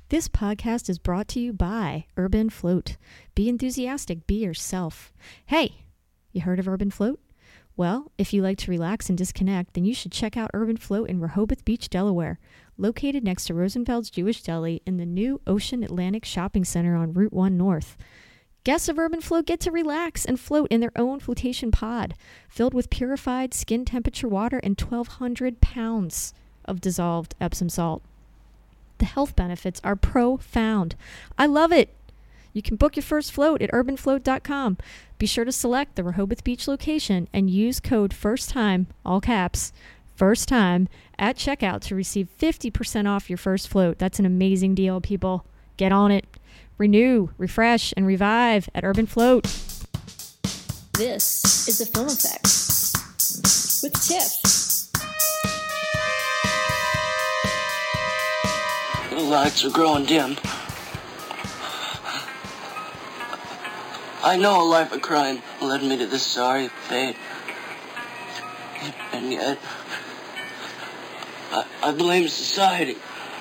This podcast is brought to you by Urban Float. Be enthusiastic, be yourself. Hey, you heard of Urban Float? Well, if you like to relax and disconnect, then you should check out Urban Float in Rehoboth Beach, Delaware, located next to Rosenfeld's Jewish Deli in the new Ocean Atlantic Shopping Center on Route 1 North. Guests of Urban Float get to relax and float in their own flotation pod, filled with purified skin temperature water and 1,200 pounds of dissolved Epsom salt. The health benefits are profound. I love it. You can book your first float at urbanfloat.com. Be sure to select the Rehoboth Beach location and use code FIRSTTIME, all caps, first time, at checkout to receive 50% off your first float. That's an amazing deal, people. Get on it. Renew, refresh, and revive at Urban Float. This is The Film Effect with Tiff. The lights are growing dim. I know a life of crime led me to this sorry fate. And yet, I blame society.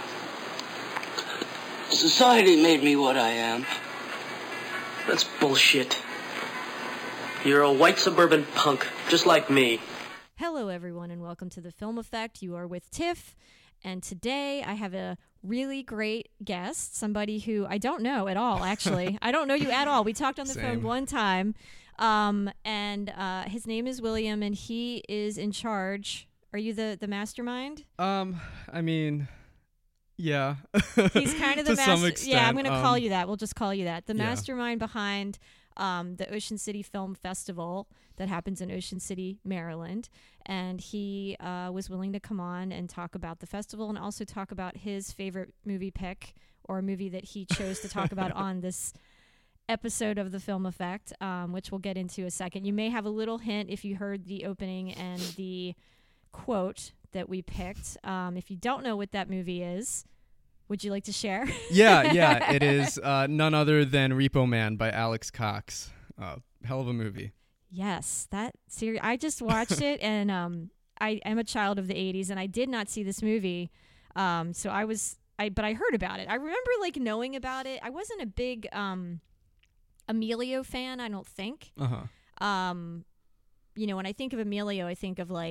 Society made me what I am. That's bullshit. You're a white suburban punk, just like me. Hello, everyone, and welcome to The Film Effect. You are with Tiff, and today I have a really great guest, somebody who I don't know at all, actually. I don't know you at all. We talked on the phone one time, and his name is William, and he is in charge. Are you the mastermind? I mean, yeah. He's kind of the to some extent. Yeah, I'm going to call you that. We'll just call you that. The yeah. mastermind behind the Ocean City Film Festival that happens in Ocean City, Maryland. And he was willing to come on and talk about the festival and also talk about his favorite movie pick or a movie that he chose to talk about on this episode of The Film Effect, which we'll get into a second. You may have a little hint if you heard the opening and the quote that we picked. If you don't know what that movie is, would you like to share? Yeah, it is none other than Repo Man by Alex Cox. Hell of a movie. Yes, that series. I just watched it, and I am a child of the 80s, and I did not see this movie. But I heard about it. I remember knowing about it. I wasn't a big Emilio fan, I don't think. When I think of Emilio, I think of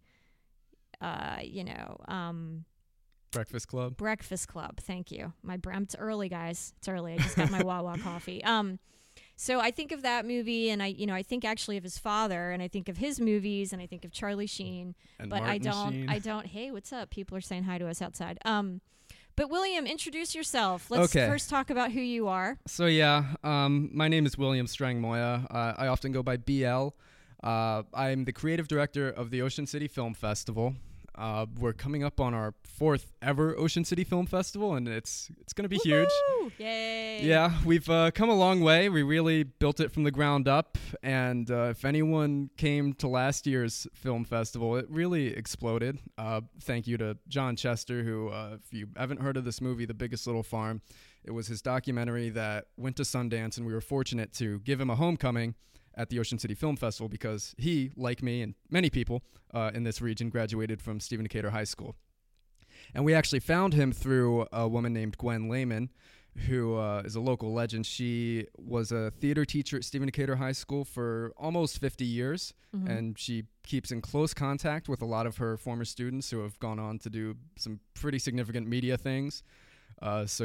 Breakfast Club. Breakfast Club. Thank you. It's early, guys. It's early. I just got my Wawa coffee. So I think of that movie, and I think actually of his father, and I think of his movies, and I think of Charlie Sheen. And but Martin Sheen. I don't. Hey, what's up? People are saying hi to us outside. But William, introduce yourself. Let's first talk about who you are. So my name is William Strang-Moya. I often go by BL. I'm the creative director of the Ocean City Film Festival. We're coming up on our 4th ever Ocean City Film Festival, and it's going to be huge. Yay! Yeah, we've come a long way. We really built it from the ground up, and if anyone came to last year's film festival, it really exploded. Thank you to John Chester, who, if you haven't heard of this movie, The Biggest Little Farm, it was his documentary that went to Sundance, and we were fortunate to give him a homecoming at the Ocean City Film Festival because he, like me and many people in this region, graduated from Stephen Decatur High School. And we actually found him through a woman named Gwen Lehman, who is a local legend. She was a theater teacher at Stephen Decatur High School for almost 50 years, and she keeps in close contact with a lot of her former students who have gone on to do some pretty significant media things. That's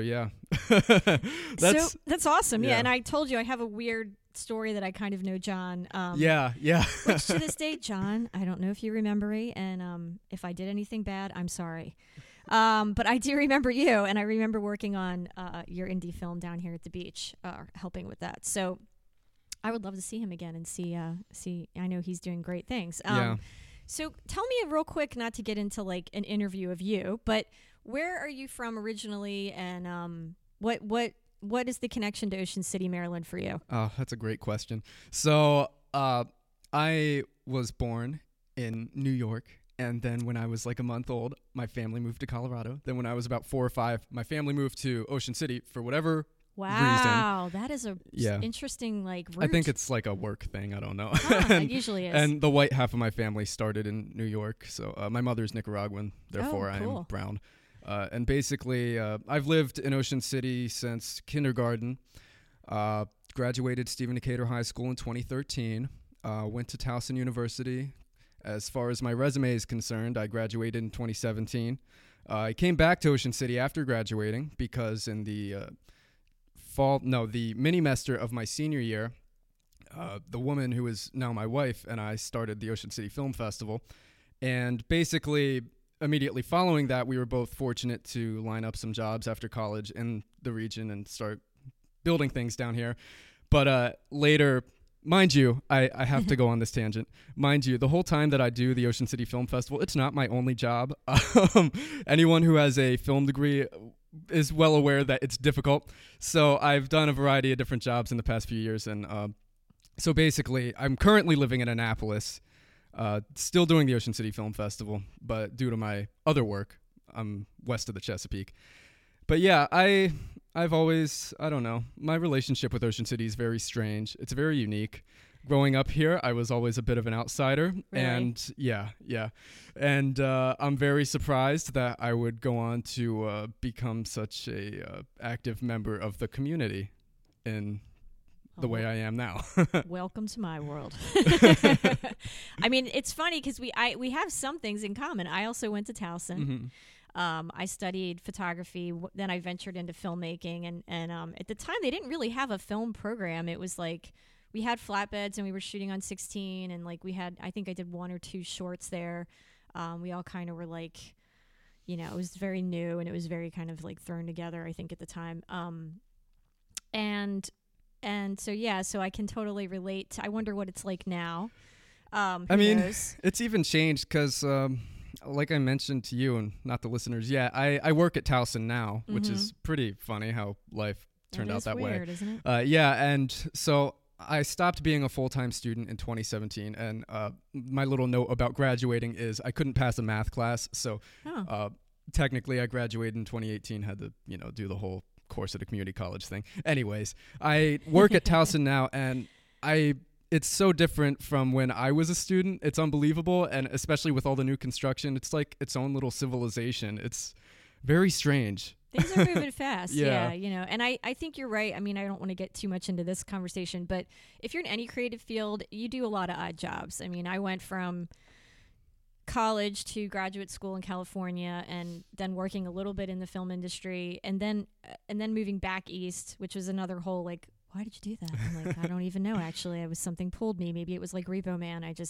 awesome. Yeah. And I told you I have a weird story that I kind of know John. Yeah. Which to this day, John, I don't know if you remember me, and if I did anything bad, I'm sorry. But I do remember you, and I remember working on your indie film down here at the beach, helping with that. So I would love to see him again and see. I know he's doing great things. So tell me real quick, not to get into an interview of you, but where are you from originally, and what is the connection to Ocean City, Maryland for you? Oh, that's a great question. So I was born in New York, and then when I was a month old, my family moved to Colorado. Then when I was about 4 or 5, my family moved to Ocean City for whatever reason. That is a interesting route. I think it's a work thing. I don't know. It usually is. And the white half of my family started in New York. So my mother's Nicaraguan, therefore I am brown. And basically, I've lived in Ocean City since kindergarten. Graduated Stephen Decatur High School in 2013. Went to Towson University. As far as my resume is concerned, I graduated in 2017. I came back to Ocean City after graduating because in the the mini-mester of my senior year, the woman who is now my wife and I started the Ocean City Film Festival. And basically, immediately following that, we were both fortunate to line up some jobs after college in the region and start building things down here. But later, mind you, I have to go on this tangent. Mind you, the whole time that I do the Ocean City Film Festival, it's not my only job. Anyone who has a film degree is well aware that it's difficult. So I've done a variety of different jobs in the past few years. And so basically, I'm currently living in Annapolis, still doing the Ocean City Film Festival, but due to my other work, I'm west of the Chesapeake. But yeah, I've always, I don't know, my relationship with Ocean City is very strange. It's very unique. Growing up here, I was always a bit of an outsider. Really? And yeah. And I'm very surprised that I would go on to become such a active member of the community in the way I am now. Welcome to my world. I mean, it's funny because we have some things in common. I also went to Towson. Mm-hmm. I studied photography. Then I ventured into filmmaking. And at the time, they didn't really have a film program. It was like we had flatbeds and we were shooting on 16. And like I think I did 1 or 2 shorts there. We all kind of were like, it was very new and it was very kind of like thrown together, I think, at the time. And so, yeah, so I can totally relate. I wonder what it's like now. Who knows? It's even changed because, like I mentioned to you and not the listeners, I work at Towson now, which is pretty funny how life turned out that weird, way. Isn't it? Yeah, and so I stopped being a full-time student in 2017, and my little note about graduating is I couldn't pass a math class, so technically I graduated in 2018, had to, do the whole course at a community college thing. Anyways, I work at Towson now, and it's so different from when I was a student. It's unbelievable, and especially with all the new construction, it's like its own little civilization. It's very strange. Things are moving fast. Yeah. And I think you're right. I mean, I don't want to get too much into this conversation, but if you're in any creative field, you do a lot of odd jobs. I mean, I went from college to graduate school in California and then working a little bit in the film industry and then moving back east, which was another whole like, why did you do that? I'm like, I don't even know, actually. It was something pulled me. Maybe it was like Repo Man. I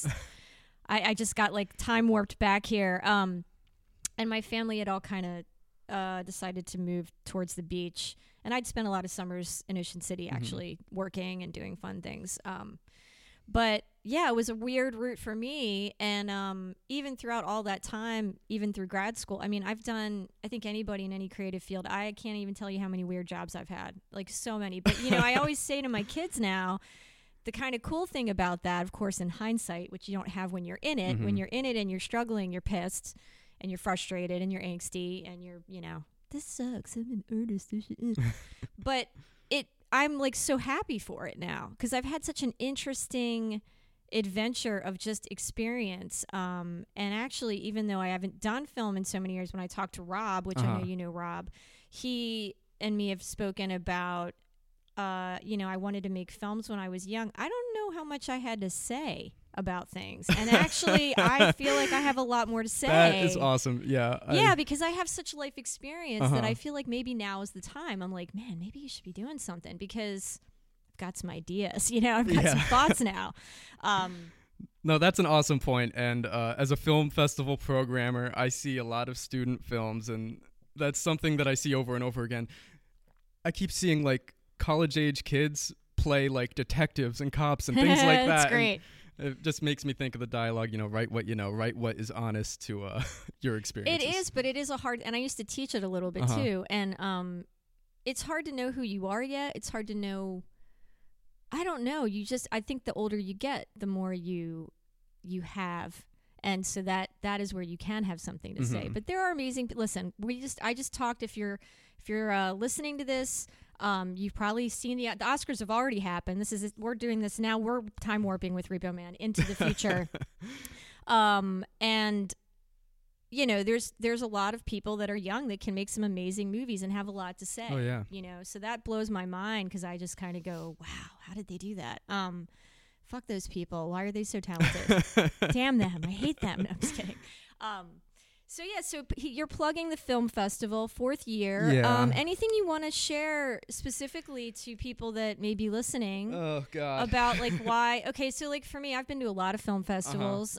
just got like time warped back here. And my family had all kind of decided to move towards the beach. And I'd spent a lot of summers in Ocean City actually working and doing fun things. But yeah, it was a weird route for me. And even throughout all that time, even through grad school, I mean, I think anybody in any creative field, I can't even tell you how many weird jobs I've had, like so many. But, I always say to my kids now, the kind of cool thing about that, of course, in hindsight, which you don't have when you're in it, when you're in it and you're struggling, you're pissed and you're frustrated and you're angsty and you're, this sucks. I'm an artist. But I'm like so happy for it now because I've had such an interesting adventure of just experience. And actually, even though I haven't done film in so many years, when I talked to Rob, which I know you know Rob, he and me have spoken about, I wanted to make films when I was young. I don't know how much I had to say about things. And actually, I feel like I have a lot more to say. That is awesome. Yeah. Yeah, because I have such life experience that I feel like maybe now is the time. I'm like, man, maybe you should be doing something because I've got some ideas. I've got some thoughts now. No, that's an awesome point. And as a film festival programmer, I see a lot of student films, and that's something that I see over and over again. I keep seeing like college-age kids play like detectives and cops and things like that. That's great. It just makes me think of the dialogue, write what you know, write what is honest to your experiences. It is, but it is a hard, and I used to teach it a little bit too. And it's hard to know who you are yet. It's hard to know, I don't know. I think the older you get, the more you have. And so that is where you can have something to say. But there are amazing, listen, I just talked, if you're listening to this, you've probably seen the Oscars have already happened. We're doing this now. We're time warping with Repo Man into the future. And there's a lot of people that are young that can make some amazing movies and have a lot to say. Oh, yeah. So that blows my mind because I just kind of go, wow, how did they do that? Fuck those people. Why are they so talented? Damn them. I hate them. No, I'm just kidding. So you're plugging the film festival, 4th year. Yeah. Anything you want to share specifically to people that may be listening? Oh God. About like why? Okay, so like for me, I've been to a lot of film festivals.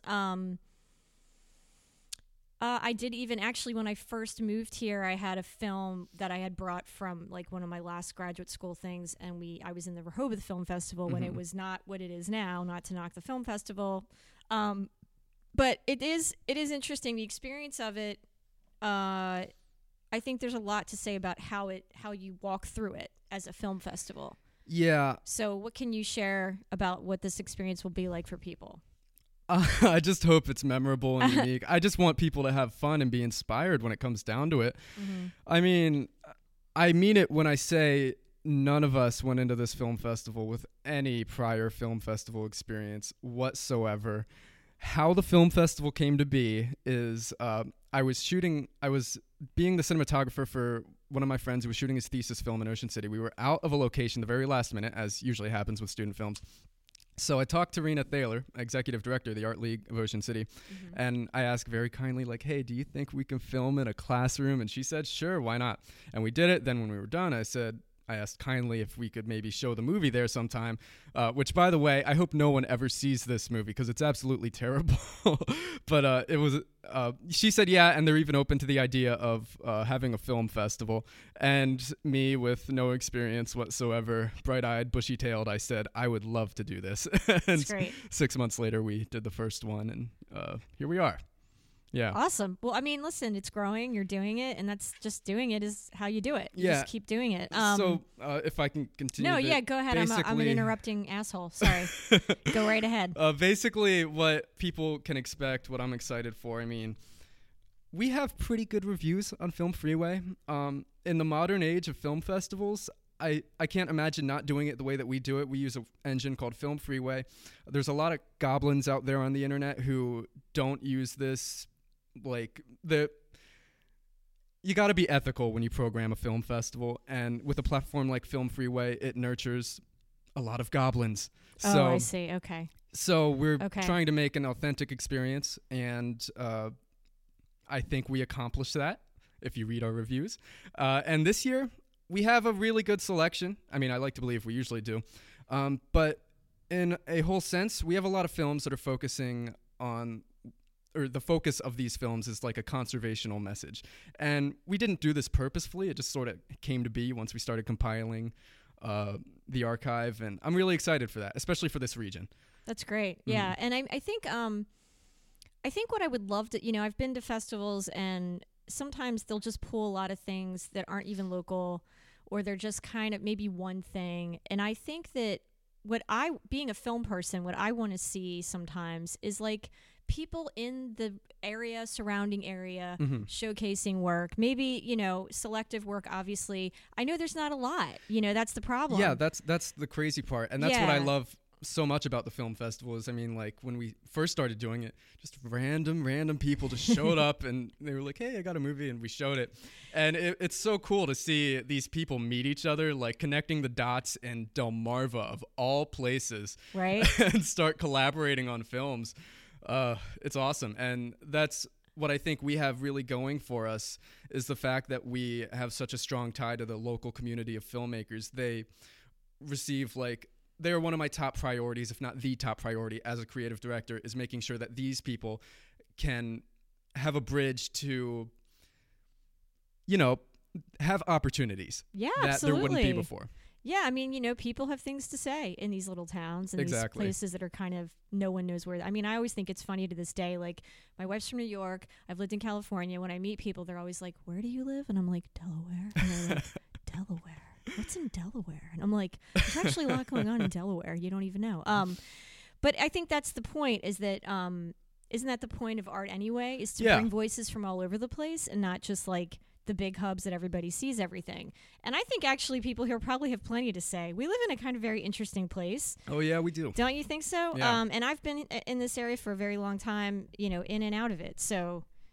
I did even actually when I first moved here, I had a film that I had brought from like one of my last graduate school things, and I was in the Rehoboth Film Festival when it was not what it is now. Not to knock the film festival. But it is interesting, the experience of it. I think there's a lot to say about how you walk through it as a film festival. Yeah. So what can you share about what this experience will be like for people? I just hope it's memorable and unique. I just want people to have fun and be inspired when it comes down to it. Mm-hmm. I mean it when I say none of us went into this film festival with any prior film festival experience whatsoever. How the film festival came to be is I was being the cinematographer for one of my friends who was shooting his thesis film in Ocean City. We were out of a location the very last minute, as usually happens with student films. So I talked to Rena Thaler, executive director of the Art League of Ocean City, and I asked very kindly, like, hey, do you think we can film in a classroom? And she said, sure, why not? And we did it. Then when we were done, I asked kindly if we could maybe show the movie there sometime, which, by the way, I hope no one ever sees this movie because it's absolutely terrible. But she said yeah, and they're even open to the idea of having a film festival. And me, with no experience whatsoever, bright-eyed, bushy-tailed, I said, I would love to do this. And That's great. 6 months later, we did the first one, and here we are. Yeah. Awesome. Well, I mean, listen, it's growing. You're doing it, and that's just doing it is how you do it. You just keep doing it. So if I can continue. No, yeah, go ahead. I'm an interrupting asshole. Sorry. Go right ahead. Basically, what people can expect, what I'm excited for. I mean, we have pretty good reviews on Film Freeway. In the modern age of film festivals, I can't imagine not doing it the way that we do it. We use an engine called Film Freeway. There's a lot of goblins out there on the internet who don't use this. You got to be ethical when you program a film festival, and with a platform like Film Freeway, it nurtures a lot of goblins. So, I see. Okay. So we're trying to make an authentic experience, and I think we accomplished that if you read our reviews. And this year, we have a really good selection. I mean, I like to believe we usually do. But in a whole sense, we have a lot of films that are focusing on, or the focus of these films is like a conservational message. And we didn't do this purposefully. It just sort of came to be once we started compiling the archive. And I'm really excited for that, especially for this region. That's great. Yeah. And I think what I would love to, I've been to festivals, and sometimes they'll just pull a lot of things that aren't even local, or they're just kind of maybe one thing. And I think that being a film person, what I want to see sometimes is like people in the surrounding area showcasing work, maybe, selective work. Obviously, I know there's not a lot, that's the problem. Yeah. That's the crazy part. And that's what I love so much about the film festival is, I mean, like when we first started doing it, just random people just showed up and they were like, hey, I got a movie, and we showed it. And it's so cool to see these people meet each other, like connecting the dots in Delmarva of all places, right? And start collaborating on films. It's awesome. And that's what I think we have really going for us, is the fact that we have such a strong tie to the local community of filmmakers. They receive they're one of my top priorities, if not the top priority as a creative director, is making sure that these people can have a bridge to, have opportunities that absolutely. There wouldn't be before. Yeah, I mean, people have things to say in these little towns and these places that are kind of no one knows where. I mean, I always think it's funny to this day. Like, my wife's from New York. I've lived in California. When I meet people, they're always like, where do you live? And I'm like, Delaware. And they're like, Delaware? What's in Delaware? And I'm like, there's actually a lot going on in Delaware. You don't even know. But I think that's the point, is that isn't that the point of art anyway, is to bring voices from all over the place and not just like the big hubs that everybody sees everything. And I think actually people here probably have plenty to say. We live in a kind of very interesting place. Oh, yeah, we do. Don't you think so? Yeah. And I've been in this area for a very long time, in and out of it. So,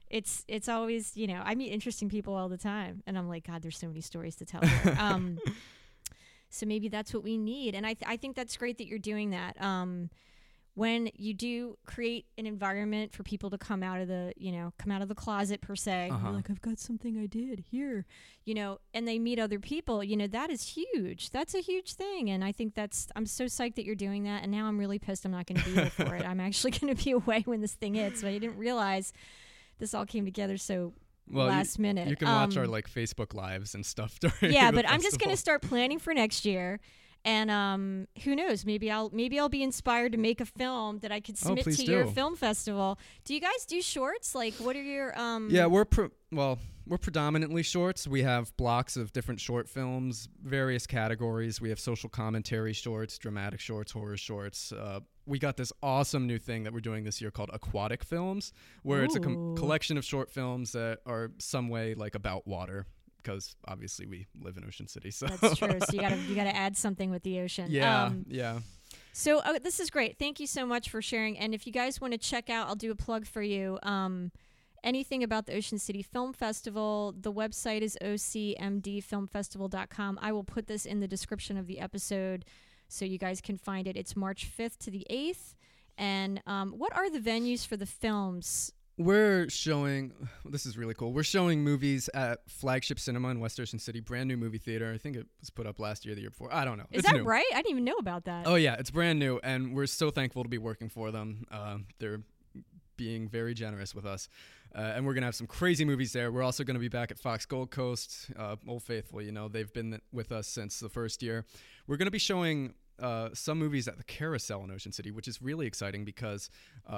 it's always, I meet interesting people all the time, and I'm like, God, there's so many stories to tell here. So maybe that's what we need, and I think that's great that you're doing that. When you do create an environment for people to come out of the closet per se, you're like, I've got something I did here, and they meet other people, that is huge. That's a huge thing. And I think I'm so psyched that you're doing that. And now I'm really pissed I'm not going to be here for it. I'm actually going to be away when this thing hits, but I didn't realize this all came together so last minute. You can watch our Facebook lives and stuff during Yeah, the but I'm just festival. going to start planning for next year. And who knows? Maybe I'll be inspired to make a film that I could submit to your film festival. Do you guys do shorts? Like, what are your Yeah, we're predominantly shorts. We have blocks of different short films, various categories. We have social commentary shorts, dramatic shorts, horror shorts. We got this awesome new thing that we're doing this year called aquatic films, where it's a collection of short films that are some way like about water. Because obviously we live in Ocean City, so that's true. So you gotta add something with the ocean. Yeah. So this is great. Thank you so much for sharing. And if you guys want to check out, I'll do a plug for you. Anything about the Ocean City Film Festival, the website is ocmdfilmfestival.com. I will put this in the description of the episode so you guys can find it. It's March 5th to the 8th. And what are the venues for the films? We're showing, this is really cool, we're showing movies at Flagship Cinema in West Ocean City, brand new movie theater. I think it was put up last year, the year before. I don't know. Is that new. Right? I didn't even know about that. Oh, yeah, it's brand new, and we're so thankful to be working for them. They're being very generous with us, and we're going to have some crazy movies there. We're also going to be back at Fox Gold Coast, Old Faithful. They've been with us since the first year. We're going to be showing some movies at the Carousel in Ocean City, which is really exciting because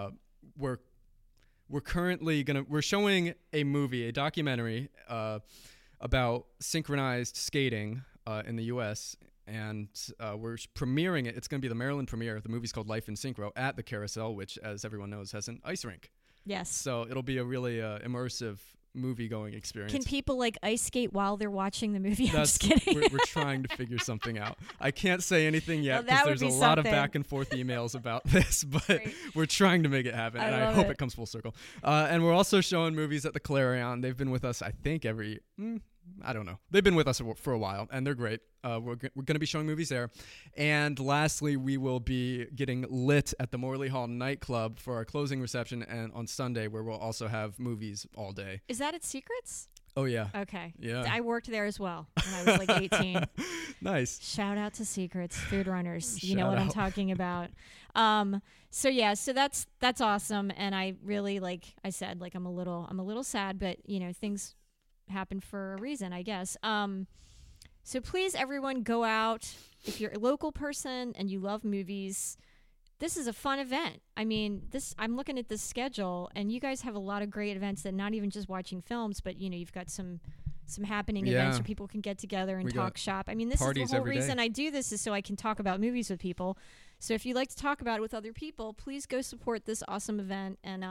we're currently we're showing a documentary about synchronized skating in the U.S., and we're premiering it. It's going to be the Maryland premiere. The movie's called Life in Synchro at the Carousel, which, as everyone knows, has an ice rink. Yes. So it'll be a really immersive movie-going experience. Can people ice skate while they're watching the movie? I'm just kidding. We're trying to figure something out. I can't say anything yet because there's a lot of back and forth emails about this, but we're trying to make it happen, and I hope it comes full circle. And we're also showing movies at the Clarion. They've been with us, I think, I don't know. They've been with us for a while, and they're great. We're going to be showing movies there. And lastly, we will be getting lit at the Morley Hall nightclub for our closing reception, and on Sunday, where we'll also have movies all day. Is that at Secrets? Oh, yeah. Okay. Yeah. I worked there as well when I was 18. Nice. Shout out to Secrets, Food Runners. You know what I'm talking about. So that's awesome. And I really, like I said, I'm a little sad, but things happen for a reason, I guess. So please, everyone, go out. If you're a local person and you love movies, this is a fun event. I mean, I'm looking at this schedule, and you guys have a lot of great events that not even just watching films, but you've got some happening events where people can get together and talk shop. I mean, this is the whole reason I do this, is so I can talk about movies with people. So if you'd like to talk about it with other people, please go support this awesome event and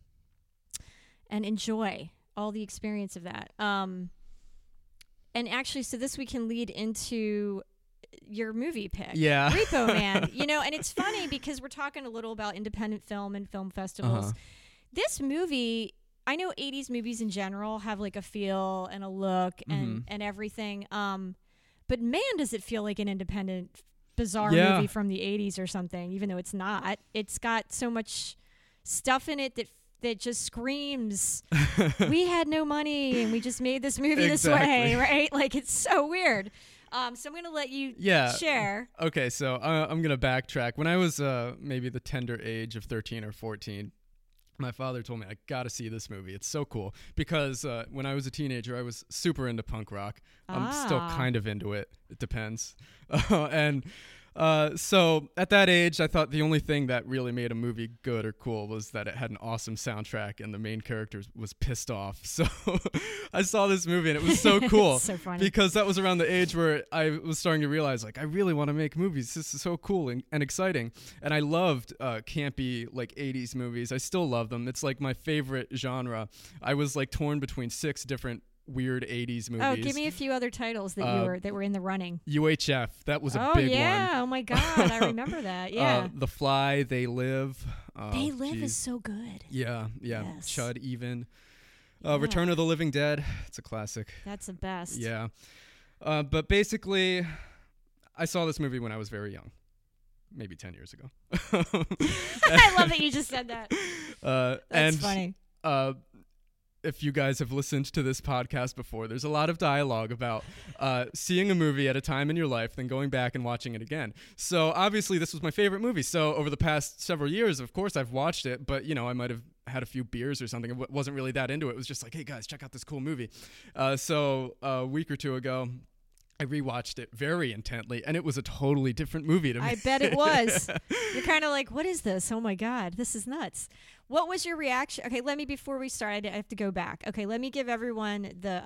enjoy all the experience of that. And actually, so this we can lead into your movie pick. Yeah. Repo Man. And it's funny because we're talking a little about independent film and film festivals. This movie, I know 80s movies in general have a feel and a look and everything. But man, does it feel like an independent, bizarre movie from the 80s or something, even though it's not. It's got so much stuff in it that just screams, we had no money and we just made this movie this way, right? It's so weird. So I'm going to let you share. Okay, so I'm going to backtrack. When I was maybe the tender age of 13 or 14, my father told me, I got to see this movie. It's so cool. Because when I was a teenager, I was super into punk rock. I'm still kind of into it. It depends. So at that age, I thought the only thing that really made a movie good or cool was that it had an awesome soundtrack and the main character was pissed off. So I saw this movie and it was so cool. So funny. Because that was around the age where I was starting to realize, I really want to make movies. This is so cool and exciting. And I loved campy 80s movies. I still love them. It's my favorite genre. I was torn between 6 different weird 80s movies. Oh, give me a few other titles that were in the running. UHF, that was a big one. Oh my God, I remember that. Yeah. The Fly, They Live. They Live is so good. Yeah. Yes. Chud even. Return of the Living Dead. It's a classic. That's the best. Yeah. But basically, I saw this movie when I was very young. Maybe 10 years ago. I love that you just said that. That's funny. If you guys have listened to this podcast before, there's a lot of dialogue about seeing a movie at a time in your life, then going back and watching it again. So obviously this was my favorite movie. So over the past several years, of course, I've watched it, but I might have had a few beers or something. I wasn't really that into it. It was just like, hey guys, check out this cool movie. So a week or two ago, I rewatched it very intently, and it was a totally different movie to me. I bet it was. You're kind of like, what is this? Oh my God, this is nuts. What was your reaction? Okay, before we start, I have to go back. Okay, let me give everyone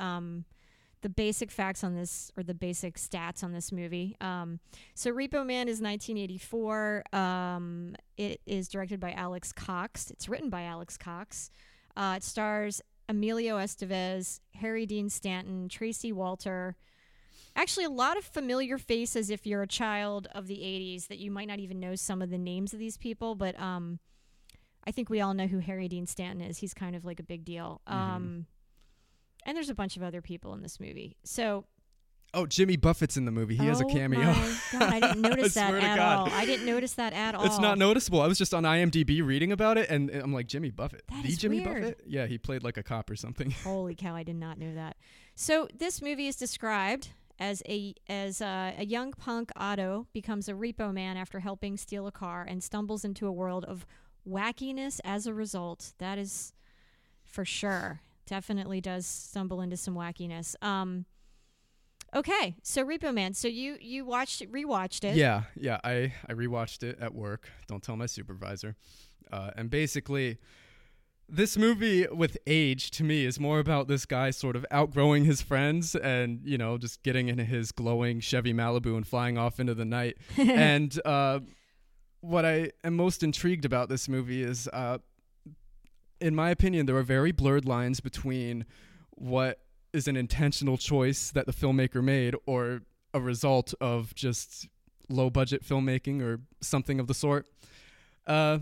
the basic facts on this, or the basic stats on this movie. So Repo Man is 1984. It is directed by Alex Cox. It's written by Alex Cox. It stars Emilio Estevez, Harry Dean Stanton, Tracy Walter. Actually, a lot of familiar faces if you're a child of the 80s that you might not even know some of the names of these people, but I think we all know who Harry Dean Stanton is. He's kind of like a big deal. And there's a bunch of other people in this movie. So, Jimmy Buffett's in the movie. He has a cameo. Oh my God, I didn't notice that at all. I didn't notice that at all. It's not noticeable. I was just on IMDb reading about it, and I'm like, Jimmy Buffett. That the is Jimmy weird. Buffett? Yeah, he played like a cop or something. Holy cow, I did not know that. So this movie is described as a young punk, Otto becomes a repo man after helping steal a car and stumbles into a world of wackiness as a result. That is for sure. Definitely does stumble into some wackiness. Okay, so Repo Man. So you rewatched it. Yeah, I rewatched it at work. Don't tell my supervisor. And basically, this movie with age, to me, is more about this guy sort of outgrowing his friends and, just getting in his glowing Chevy Malibu and flying off into the night. And what I am most intrigued about this movie is, in my opinion, there are very blurred lines between what is an intentional choice that the filmmaker made or a result of just low-budget filmmaking or something of the sort. And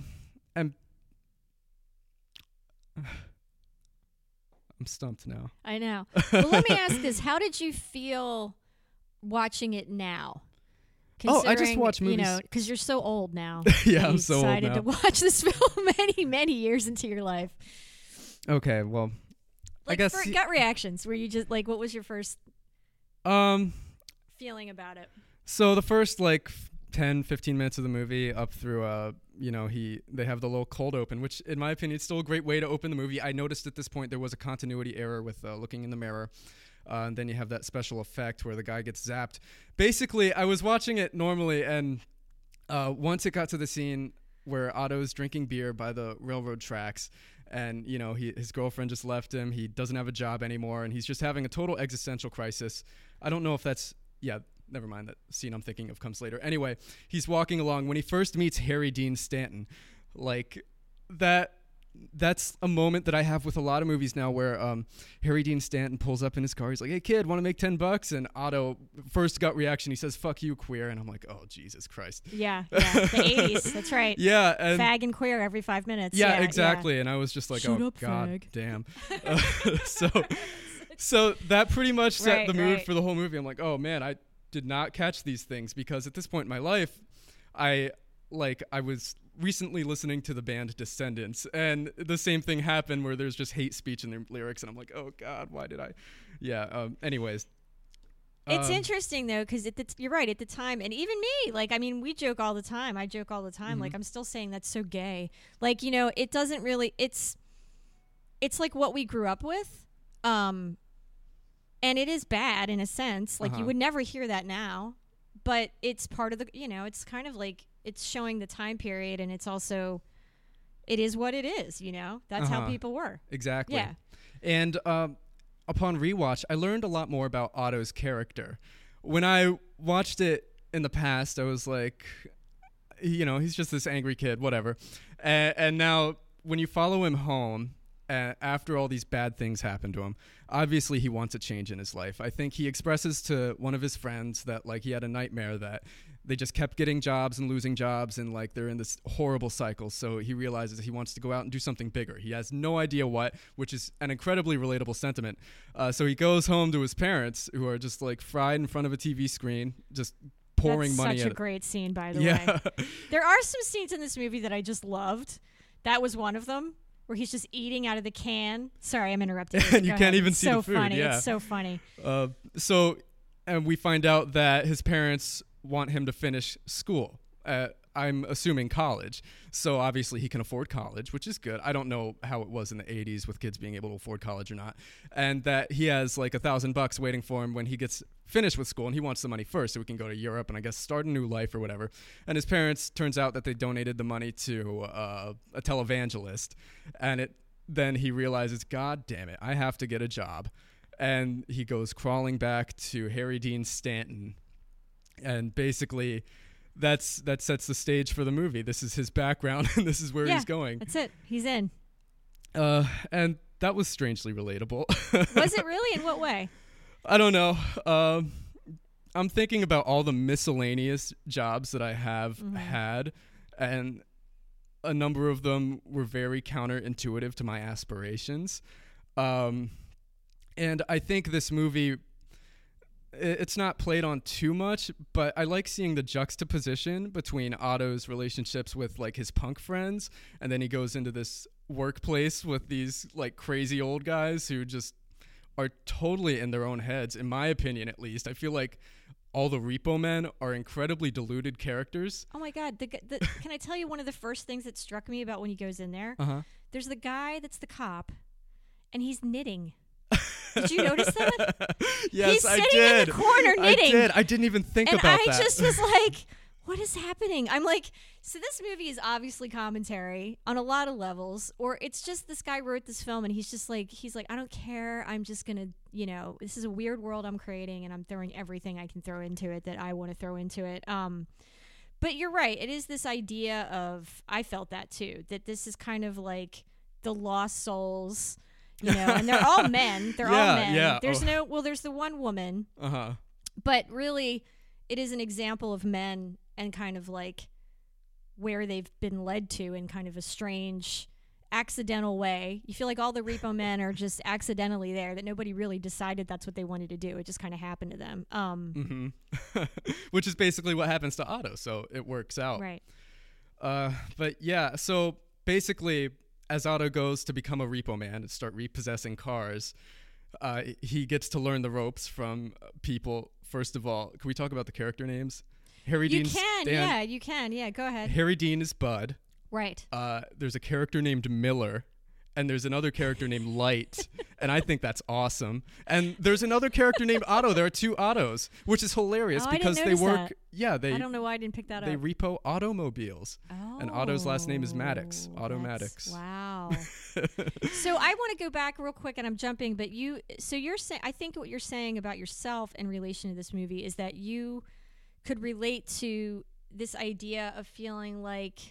I'm stumped now. I know. Well, let me ask this. How did you feel watching it now? I just watch movies. Because you're so old now. Yeah, I'm so old now. You decided to watch this film many years into your life. Okay, well, I guess... for gut reactions, were you just, what was your first feeling about it? So the first, 10, 15 minutes of the movie up through, they have the little cold open, which in my opinion is still a great way to open the movie. I noticed at this point there was a continuity error with looking in the mirror. And then you have that special effect where the guy gets zapped. Basically, I was watching it normally, and once it got to the scene where Otto's drinking beer by the railroad tracks, and, his girlfriend just left him, he doesn't have a job anymore, and he's just having a total existential crisis. I don't know if that's... Yeah, never mind, that scene I'm thinking of comes later. Anyway, he's walking along. When he first meets Harry Dean Stanton, that's a moment that I have with a lot of movies now where Harry Dean Stanton pulls up in his car. He's like, hey, kid, want to make $10? And Otto, first gut reaction, he says, fuck you, queer. And I'm like, oh, Jesus Christ. Yeah, the 80s. That's right. Yeah. And fag and queer every 5 minutes. Yeah, exactly. Yeah. And I was just like, Shut oh, up, God fag. Damn. So that pretty much set the mood right. for the whole movie. I'm like, oh, man, I did not catch these things because at this point in my life, I was recently listening to the band Descendants, and the same thing happened where there's just hate speech in their lyrics, and I'm like, oh God, why did I? Yeah. Anyways, it's interesting though, because you're right, at the time, and even me, we joke all the time. I joke all the time. Mm-hmm. I'm still saying that's so gay. It doesn't really. It's like what we grew up with, and it is bad in a sense. You would never hear that now, but it's part of the. It's kind of it's showing the time period, and it's also, it is what it is, That's how people were. Exactly. Yeah. And upon rewatch, I learned a lot more about Otto's character. When I watched it in the past, I was like, he's just this angry kid, whatever. And now when you follow him home, after all these bad things happen to him, obviously he wants a change in his life. I think he expresses to one of his friends that he had a nightmare that they just kept getting jobs and losing jobs, and like they're in this horrible cycle. So he realizes he wants to go out and do something bigger. He has no idea what, which is an incredibly relatable sentiment. So he goes home to his parents, who are just like fried in front of a TV screen, just pouring money. That's such at a great scene, by the Yeah. way. There are some scenes in this movie that I just loved. That was one of them, where he's just eating out of the can. Sorry, I'm interrupting. And you Go can't ahead. even It's see so the food, funny. yeah. It's so funny. And we find out that his parents want him to finish school. I'm assuming college. So obviously he can afford college, which is good. I don't know how it was in the 80s with kids being able to afford college or not. And that he has like $1,000 waiting for him when he gets finished with school, and he wants the money first so he can go to Europe and I guess start a new life or whatever. And his parents, turns out that they donated the money to a televangelist. And then he realizes, God damn it, I have to get a job. And he goes crawling back to Harry Dean Stanton. And basically that sets the stage for the movie. This is his background and this is where he's going. That's it. He's in. And that was strangely relatable. Was it really? In what way? I don't know. I'm thinking about all the miscellaneous jobs that I have had, and a number of them were very counterintuitive to my aspirations. And I think this movie, it's not played on too much, but I like seeing the juxtaposition between Otto's relationships with like his punk friends, and then he goes into this workplace with these like crazy old guys who just are totally in their own heads, in my opinion at least. I feel like all the Repo Men are incredibly deluded characters. Oh my God. Can I tell you one of the first things that struck me about when he goes in there? Uh-huh. There's the guy that's the cop, and he's knitting. Did you notice that? Yes, He's I sitting did. in the corner knitting. I did. I didn't even think And about I that. just was like, what is happening? I'm like, so this movie is obviously commentary on a lot of levels, or it's just this guy wrote this film and he's like, I don't care. I'm just going to, this is a weird world I'm creating and I'm throwing everything I can throw into it that I want to throw into it. But you're right. It is this idea of, I felt that too, that this is kind of like the lost souls, and they're all men. They're all men. Yeah. There's there's the one woman. Uh-huh. But really, it is an example of men and kind of like where they've been led to in kind of a strange, accidental way. You feel like all the Repo Men are just accidentally there, that nobody really decided that's what they wanted to do. It just kind of happened to them. Which is basically what happens to Otto, so it works out. Right. But yeah, so basically, as Otto goes to become a Repo Man and start repossessing cars, he gets to learn the ropes from people. First of all, can we talk about the character names? Harry You Dean can, Stan- yeah, you can. Yeah, go ahead. Harry Dean is Bud. Right. There's a character named Miller, and there's another character named Light, and I think that's awesome. And there's another character named Otto. There are two Ottos, which is hilarious Oh, I because didn't they notice work. that. Yeah, they I don't know why I didn't pick that they up. repo automobiles. Oh, And Otto's last name is Maddox. that's- Automatics. Wow. So I want to go back real quick, and I'm jumping, but you're saying, I think what you're saying about yourself in relation to this movie is that you could relate to this idea of feeling like,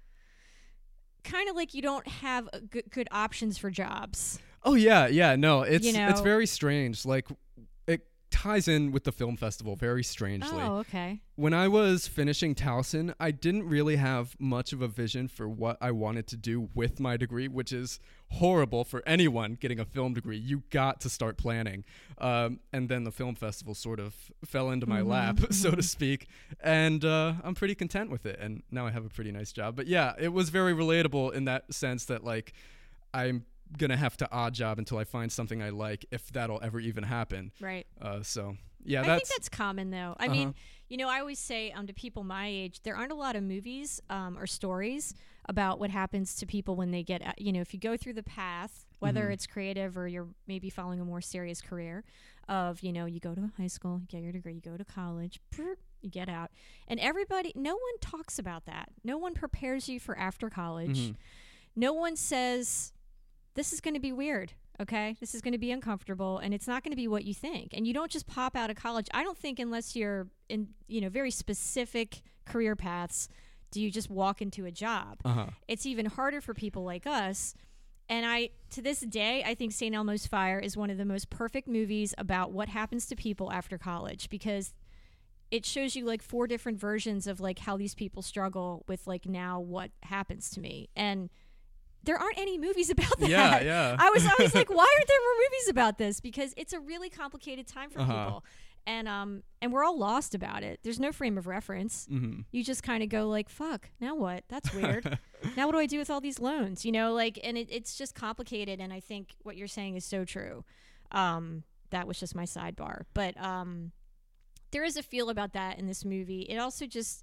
kind of like you don't have good options for jobs. Oh yeah, no, it's You know- it's very strange. Like it ties in with the film festival very strangely. Oh, okay. When I was finishing Towson, I didn't really have much of a vision for what I wanted to do with my degree, which is horrible for anyone getting a film degree. You got to start planning. And then the film festival sort of fell into my lap, so to speak. And I'm pretty content with it. And now I have a pretty nice job. But yeah, it was very relatable in that sense that like I'm going to have to odd job until I find something I like, if that'll ever even happen. Right. So yeah, I think that's common, though. I mean, Uh-huh. I always say to people my age, there aren't a lot of movies or stories about what happens to people when they get, if you go through the path, whether it's creative or you're maybe following a more serious career of, you go to high school, you get your degree, you go to college, you get out. And no one talks about that. No one prepares you for after college. No one says, this is going to be weird. Okay, this is going to be uncomfortable, and it's not going to be what you think. And you don't just pop out of college. I don't think unless you're in, very specific career paths, do you just walk into a job. It's even harder for people like us. And to this day, I think St. Elmo's Fire is one of the most perfect movies about what happens to people after college, because it shows you like 4 different versions of like how these people struggle with like now what happens to me. And there aren't any movies about that. Yeah. I was always like, why aren't there more movies about this? Because it's a really complicated time for people. And we're all lost about it. There's no frame of reference. Mm-hmm. You just kind of go like, fuck, now what? That's weird. Now what do I do with all these loans? You know, like, and it's just complicated. And I think what you're saying is so true. That was just my sidebar. But there is a feel about that in this movie. It also just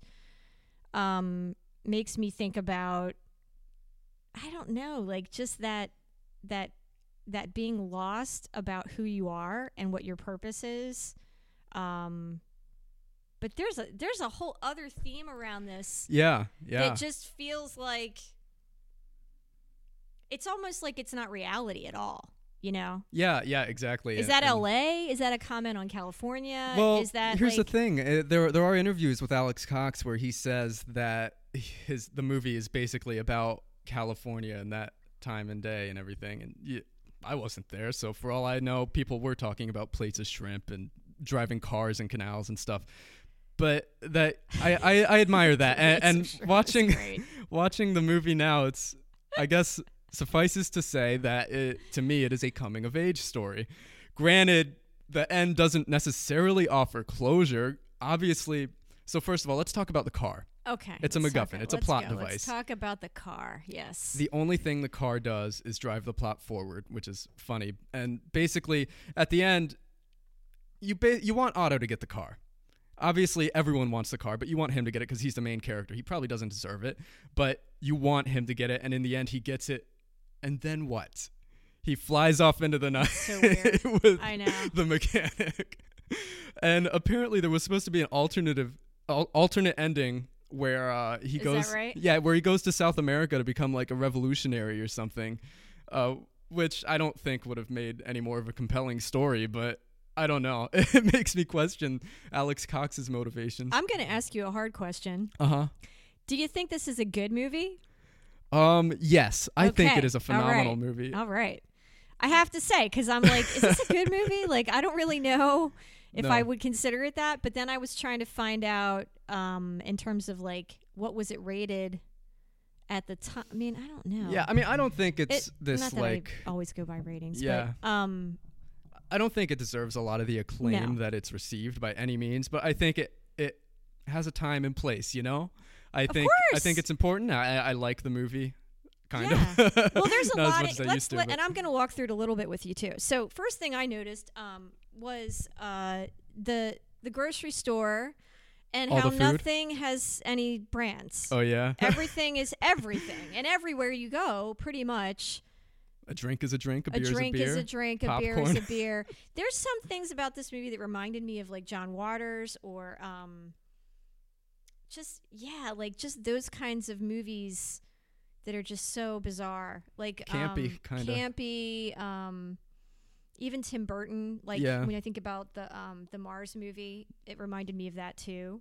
makes me think about, I don't know, like just that being lost about who you are and what your purpose is. But there's a whole other theme around this. Yeah. That just feels like it's almost like it's not reality at all. You know? Yeah, exactly. Is that LA? Is that a comment on California? Well, is that here's like, the thing. There are interviews with Alex Cox where he says that the movie is basically about California and that time and day and everything. And I wasn't there, so for all I know, people were talking about plates of shrimp and driving cars in canals and stuff. But that I admire that. and watching the movie now, it's, I guess, suffices to say that to me it is a coming of age story. Granted, the end doesn't necessarily offer closure, obviously. So first of all, let's talk about the car. Okay. It's a MacGuffin. It's a plot device. Let's talk about the car. Yes. The only thing the car does is drive the plot forward, which is funny. And basically, at the end, you want Otto to get the car. Obviously, everyone wants the car, but you want him to get it because he's the main character. He probably doesn't deserve it, but you want him to get it. And in the end, he gets it. And then what? He flies off into the night so weird. with I know. the mechanic. And apparently there was supposed to be an alternate ending where he goes. Is that right? Yeah, where he goes to South America to become like a revolutionary or something, which I don't think would have made any more of a compelling story, but I don't know. It makes me question Alex Cox's motivations. I'm going to ask you a hard question. Uh-huh. Do you think this is a good movie? Yes, I think Okay. it is a phenomenal All right. movie. All right. I have to say, because I'm like, is this a good movie? Like, I don't really know if No. I would consider it that. But then I was trying to find out in terms of like, what was it rated at the time? I mean, I don't know. Yeah, I mean, I don't think it's this not that like. I always go by ratings. Yeah. But, I don't think it deserves a lot of the acclaim No. that it's received by any means, but I think it has a time and place, you know? I think course. it's important. I like the movie, kind yeah. of. Well, there's a Not as lot. much as I used to, but- And I'm going to walk through it a little bit with you too. So first thing I noticed was the grocery store and All how the food? nothing has any brands. Oh yeah. Everything is everything, and everywhere you go, pretty much. A drink is a drink. A A beer drink is a beer. is a drink. A beer is Popcorn. a beer. There's some things about this movie that reminded me of like John Waters or just those kinds of movies that are just so bizarre, like Campy, kinda. Campy. Even Tim Burton, like Yeah. when I think about the Mars movie, it reminded me of that too.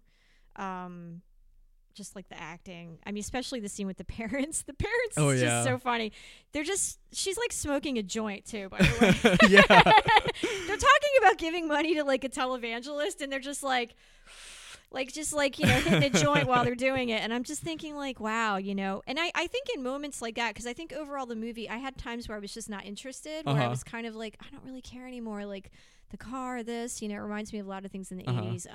Just like the acting. I mean, especially the scene with the parents. The parents Oh, is yeah. just so funny. She's like smoking a joint too, by the way. Yeah. They're talking about giving money to like a televangelist, and they're just like hitting a joint while they're doing it. And I'm just thinking like, wow, you know. And I think in moments like that, because I think overall the movie, I had times where I was just not interested, where I was kind of like, I don't really care anymore. Like the car, this, you know, it reminds me of a lot of things in the 80s.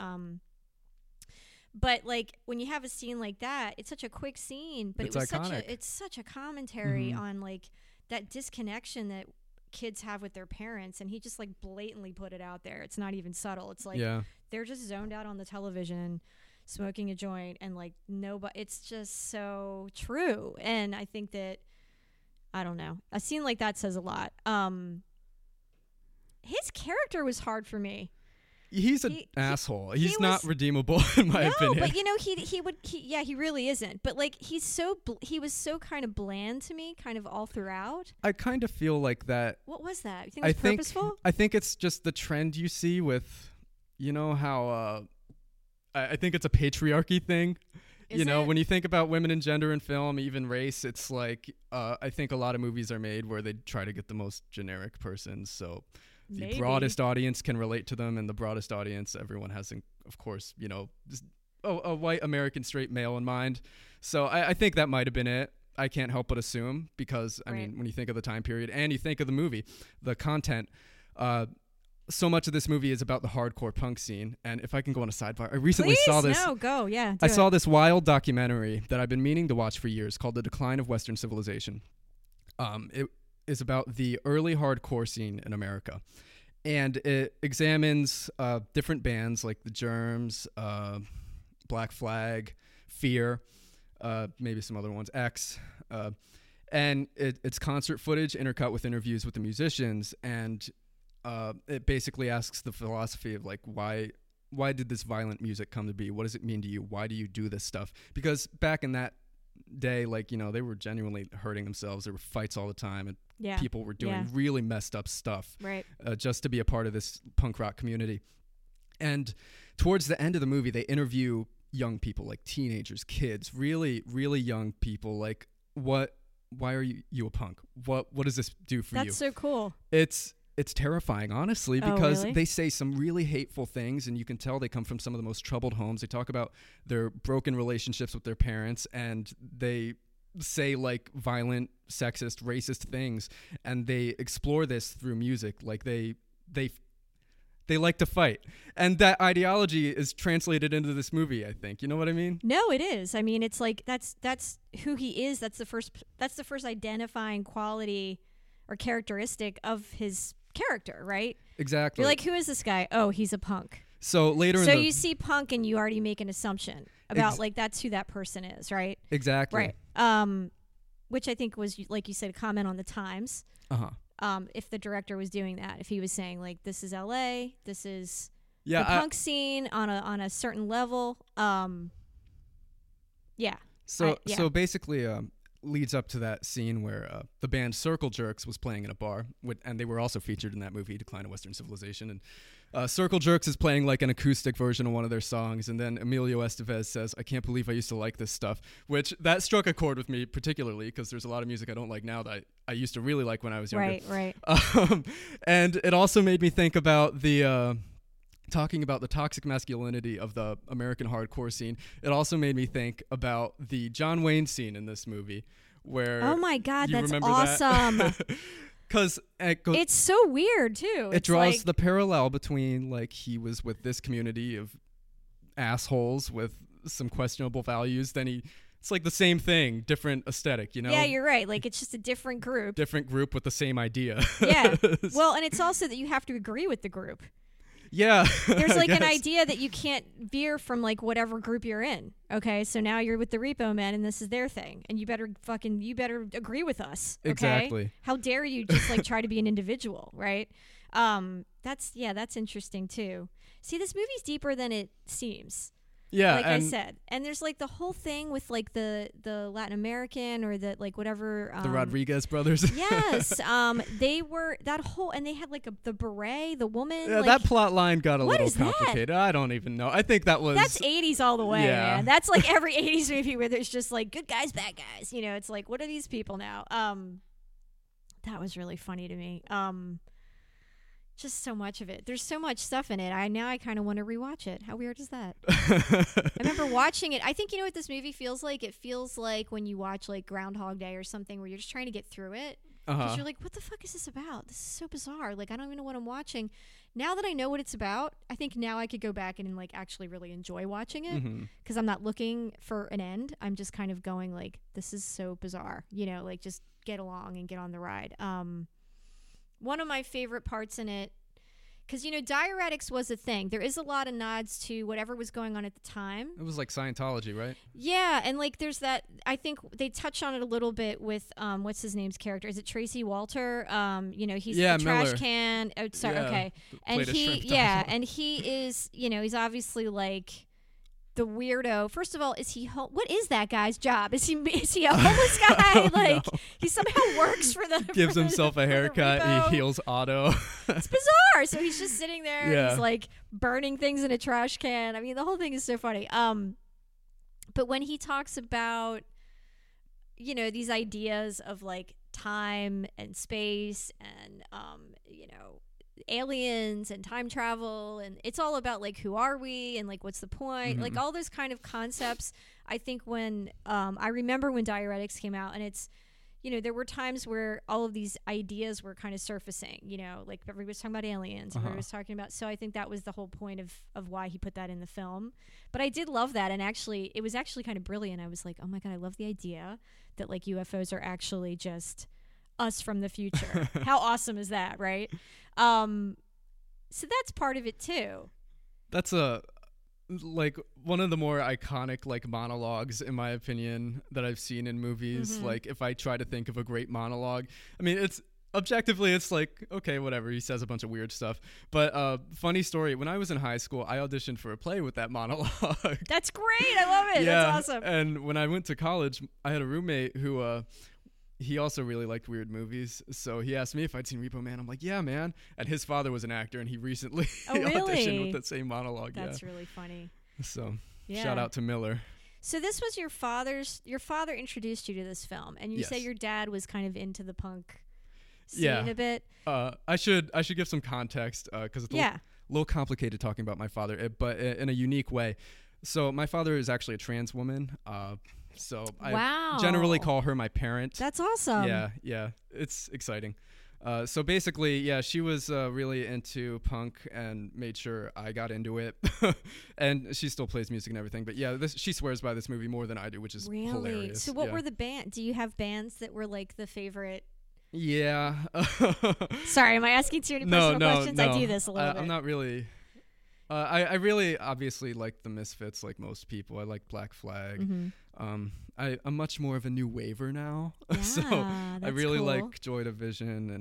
But like when you have a scene like that, it's such a quick scene, but It's it was iconic. it's such a commentary Mhm. on like that disconnection that kids have with their parents, and he just like blatantly put it out there. It's not even subtle. It's like Yeah. they're just zoned out on the television smoking a joint, and like nobody, it's just so true. And I think that, I don't know, a scene like that says a lot. His character was hard for me. He's an asshole. He's not redeemable in my opinion. But you know, he really isn't. But like he was so kind of bland to me, kind of all throughout. I kind of feel like that. What was that? You think it was purposeful? I think it's just the trend you see with, you know how I think it's a patriarchy thing. Is you know, it? when you think about women and gender in film, even race, it's like I think a lot of movies are made where they try to get the most generic person. So Maybe. broadest audience can relate to them, and the broadest audience, everyone has, of course, just a white American straight male in mind. So I think that might have been it. I can't help but assume, because I mean, when you think of the time period and you think of the movie, the content, so much of this movie is about the hardcore punk scene. And if I can go on a sidebar, I recently saw this. No, go. Yeah. I saw this wild documentary that I've been meaning to watch for years called The Decline of Western Civilization. It is about the early hardcore scene in America. And it examines different bands like The Germs, Black Flag, Fear, maybe some other ones, X. And it's concert footage intercut with interviews with the musicians. And it basically asks the philosophy of like, why did this violent music come to be? What does it mean to you? Why do you do this stuff? Because back in that day, like, they were genuinely hurting themselves. There were fights all the time, and people were doing really messed up stuff just to be a part of this punk rock community. And towards the end of the movie, they interview young people, like teenagers, kids, really, really young people. Like, why are you a punk? What does this do for you? That's so cool. It's terrifying, honestly, because they say some really hateful things, and you can tell they come from some of the most troubled homes. They talk about their broken relationships with their parents, and they say like violent, sexist, racist things, and they explore this through music. Like they like to fight, and that ideology is translated into this movie, I think. You know what I mean? No, it is. I mean, it's like that's who he is. That's the first identifying quality or characteristic of his character, right? Exactly. You're like, who is this guy? Oh, he's a punk. So later so you see punk and you already make an assumption about like that's who that person is, right? Exactly. Right. Which I think was, like you said, a comment on the times. Uh-huh. If the director was doing that, if he was saying like, this is LA, this is the punk scene on a certain level. So basically, leads up to that scene where the band Circle Jerks was playing in a bar, and they were also featured in that movie, Decline of Western Civilization. And Circle Jerks is playing like an acoustic version of one of their songs, and then Emilio Estevez says, "I can't believe I used to like this stuff," which that struck a chord with me particularly, because there's a lot of music I don't like now that I used to really like when I was younger. Right. And it also made me think about the talking about the toxic masculinity of the American hardcore scene. It also made me think about the John Wayne scene in this movie, where oh my god, that's remember awesome. Because it's so weird too. It draws the parallel between like he was with this community of assholes with some questionable values. Then it's like the same thing, different aesthetic, Yeah, you're right. Like it's just a different group. Different group with the same idea. Yeah. Well, and it's also that you have to agree with the group. Yeah. There's like an idea that you can't veer from like whatever group you're in. Okay, so now you're with the Repo Men and this is their thing, and you better agree with us. Okay? Exactly. How dare you just like try to be an individual, right? That's interesting too. See, this movie's deeper than it seems. Yeah, like I said, and there's like the whole thing with like the Latin American or the like whatever the Rodriguez brothers. Yes, they were that whole, and they had like the beret, the woman. Yeah, like, that plot line got a what little is that? complicated. I don't even know. I think that's 80s all the way. Yeah. Man. That's like every 80s movie where there's just like good guys, bad guys. You know, it's like, what are these people now? That was really funny to me. Just so much of it. There's so much stuff in it. I kind of want to rewatch it. How weird is that? I remember watching it. I think, you know what this movie feels like? It feels like when you watch like Groundhog Day or something where you're just trying to get through it. Because you're like, what the fuck is this about? This is so bizarre. Like, I don't even know what I'm watching. Now that I know what it's about, I think now I could go back and like actually really enjoy watching it. Because I'm not looking for an end. I'm just kind of going like, this is so bizarre. You know, like just get along and get on the ride. One of my favorite parts in it, because, you know, diuretics was a thing. There is a lot of nods to whatever was going on at the time. It was like Scientology, right? Yeah, and like there's that, I think they touch on it a little bit with, what's his name's character? Is it Tracy Walter? You know, he's the trash Miller. can. Oh, sorry, okay. And and he is, you know, he's obviously like the weirdo. First of all, is he what is that guy's job? Is he a homeless guy? Like he somehow works for the gives himself a haircut. He heals Otto. It's bizarre. So he's just sitting there and he's like burning things in a trash can. I mean, the whole thing is so funny. But when he talks about, you know, these ideas of like time and space and you know, aliens and time travel, and it's all about like who are we and like what's the point, like all those kind of concepts. I think when I remember when Diuretics came out, and it's, you know, there were times where all of these ideas were kind of surfacing, you know, like everybody was talking about aliens, everybody was talking about, so I think that was the whole point of why he put that in the film. But I did love that, and actually it was actually kind of brilliant. I was like, oh my god, I love the idea that like UFOs are actually just us from the future. How awesome is that, right? So that's part of it too. That's like one of the more iconic like monologues in my opinion that I've seen in movies. Like if I try to think of a great monologue, I mean, it's objectively it's like, okay, whatever, he says a bunch of weird stuff, but funny story, when I was in high school I auditioned for a play with that monologue. That's great. I love it. Yeah, that's awesome. and when I went to college I had a roommate who he also really liked weird movies, so he asked me if I'd seen Repo Man. I'm like, yeah, man. And his father was an actor, and he recently auditioned with that same monologue. That's really funny. So, shout out to Miller. So this was your father introduced you to this film, and you say your dad was kind of into the punk scene a bit. I should give some context, because it's a little complicated talking about my father, but in a unique way. So my father is actually a trans woman. So I generally call her my parent. That's awesome. Yeah, it's exciting. So basically, she was really into punk and made sure I got into it. And she still plays music and everything. But yeah, she swears by this movie more than I do, which is hilarious. So what were the band? Do you have bands that were like the favorite? Yeah. Sorry, am I asking too many personal questions? No. I do this a little bit. I'm not really. I really obviously like the Misfits, like most people. I like Black Flag. I'm much more of a new waver now. Yeah, so I really cool. like Joy Division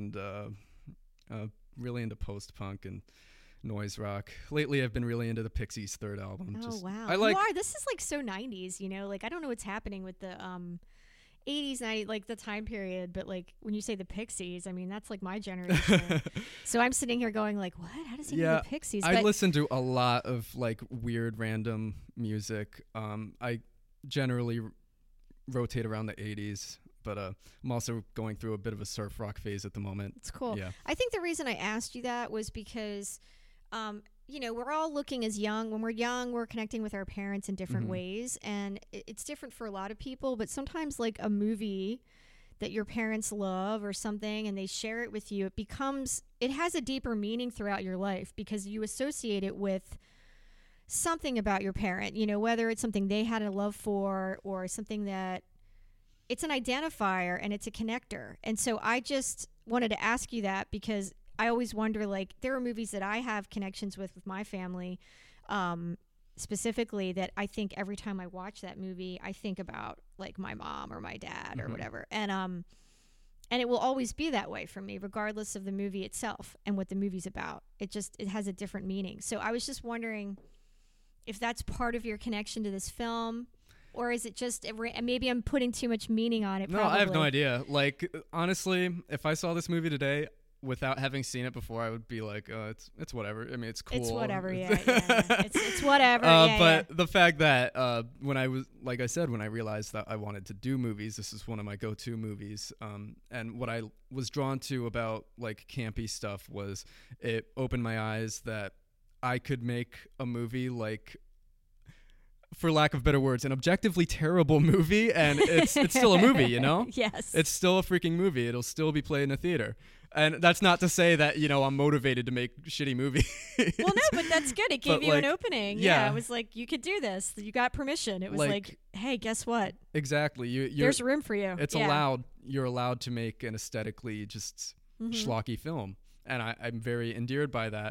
and really into post-punk and noise rock. Lately I've been really into the Pixies' third album. Oh, wow. This is like so 90s, you know? Like I don't know what's happening with the 80s, 90s, like the time period, but like when you say the Pixies, I mean that's like my generation. So I'm sitting here going like, what? How does he know the Pixies? I listen to a lot of like weird random music. I generally rotate around the 80s, but I'm also going through a bit of a surf rock phase at the moment. It's cool. Yeah. I think the reason I asked you that was because you know, we're all looking as young. When we're young, we're connecting with our parents in different ways. And it's different for a lot of people. But sometimes like a movie that your parents love or something and they share it with you, it has a deeper meaning throughout your life because you associate it with something about your parent, you know, whether it's something they had a love for or something that it's an identifier and it's a connector. And so I just wanted to ask you that because I always wonder, like, there are movies that I have connections with my family, specifically that I think every time I watch that movie, I think about like my mom or my dad or whatever. And it will always be that way for me, regardless of the movie itself and what the movie's about. It has a different meaning. So I was just wondering if that's part of your connection to this film, or is it just, maybe I'm putting too much meaning on it. No, probably. I have no idea. Like, honestly, if I saw this movie today, without having seen it before, I would be like, it's whatever. I mean, it's cool. It's whatever, yeah. It's whatever, But the fact that when I was, like I said, when I realized that I wanted to do movies, this is one of my go-to movies. And what I was drawn to about like campy stuff was it opened my eyes that I could make a movie like, for lack of better words, an objectively terrible movie, and it's still a movie, you know? Yes. It's still a freaking movie. It'll still be played in a theater. And that's not to say that, you know, I'm motivated to make shitty movies. Well, no, but that's good. It gave you an opening. Yeah. It was like, you could do this. You got permission. It was like hey, guess what? Exactly. There's room for you. It's allowed. You're allowed to make an aesthetically just schlocky film. And I'm very endeared by that.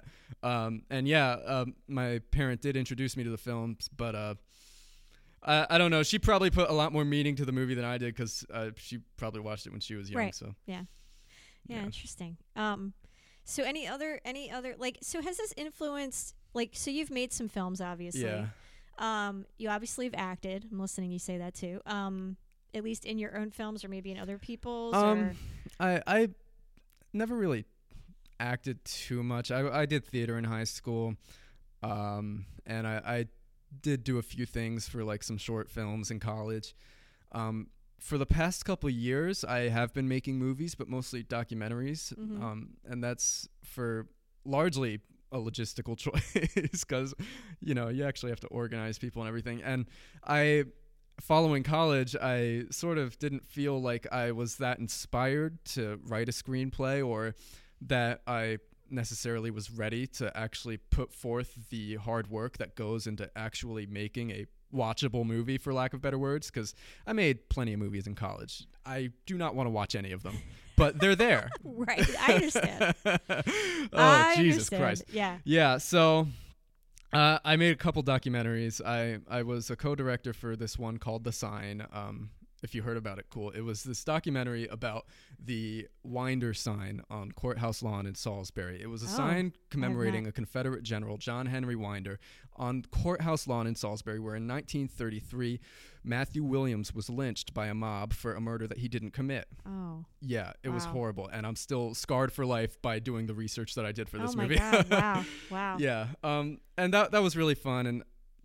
My parent did introduce me to the films, but I don't know. She probably put a lot more meaning to the movie than I did because she probably watched it when she was young. Right. So Yeah, interesting. So any other like, so has this influenced, like, so you've made some films, obviously. Yeah. You obviously have acted. I'm listening. You say that too. At least in your own films or maybe in other people's. I never really acted too much. I did theater in high school, and I did do a few things for like some short films in college. For the past couple of years, I have been making movies, but mostly documentaries, and that's for largely a logistical choice because, you actually have to organize people and everything. And following college, I sort of didn't feel like I was that inspired to write a screenplay or that I necessarily was ready to actually put forth the hard work that goes into actually making a watchable movie, for lack of better words, because I made plenty of movies in college. I do not want to watch any of them, but they're there. Right, I understand. Jesus Christ. Yeah, so I made a couple documentaries. I was a co-director for this one called The Sign. If you heard about it, cool. It was this documentary about the Winder sign on Courthouse Lawn in Salisbury. It was a sign commemorating a Confederate general, John Henry Winder, on Courthouse Lawn in Salisbury, where in 1933, Matthew Williams was lynched by a mob for a murder that he didn't commit. Oh. Yeah, it was horrible, and I'm still scarred for life by doing the research that I did for this movie. Oh my God! Wow. Yeah, and that was really fun, and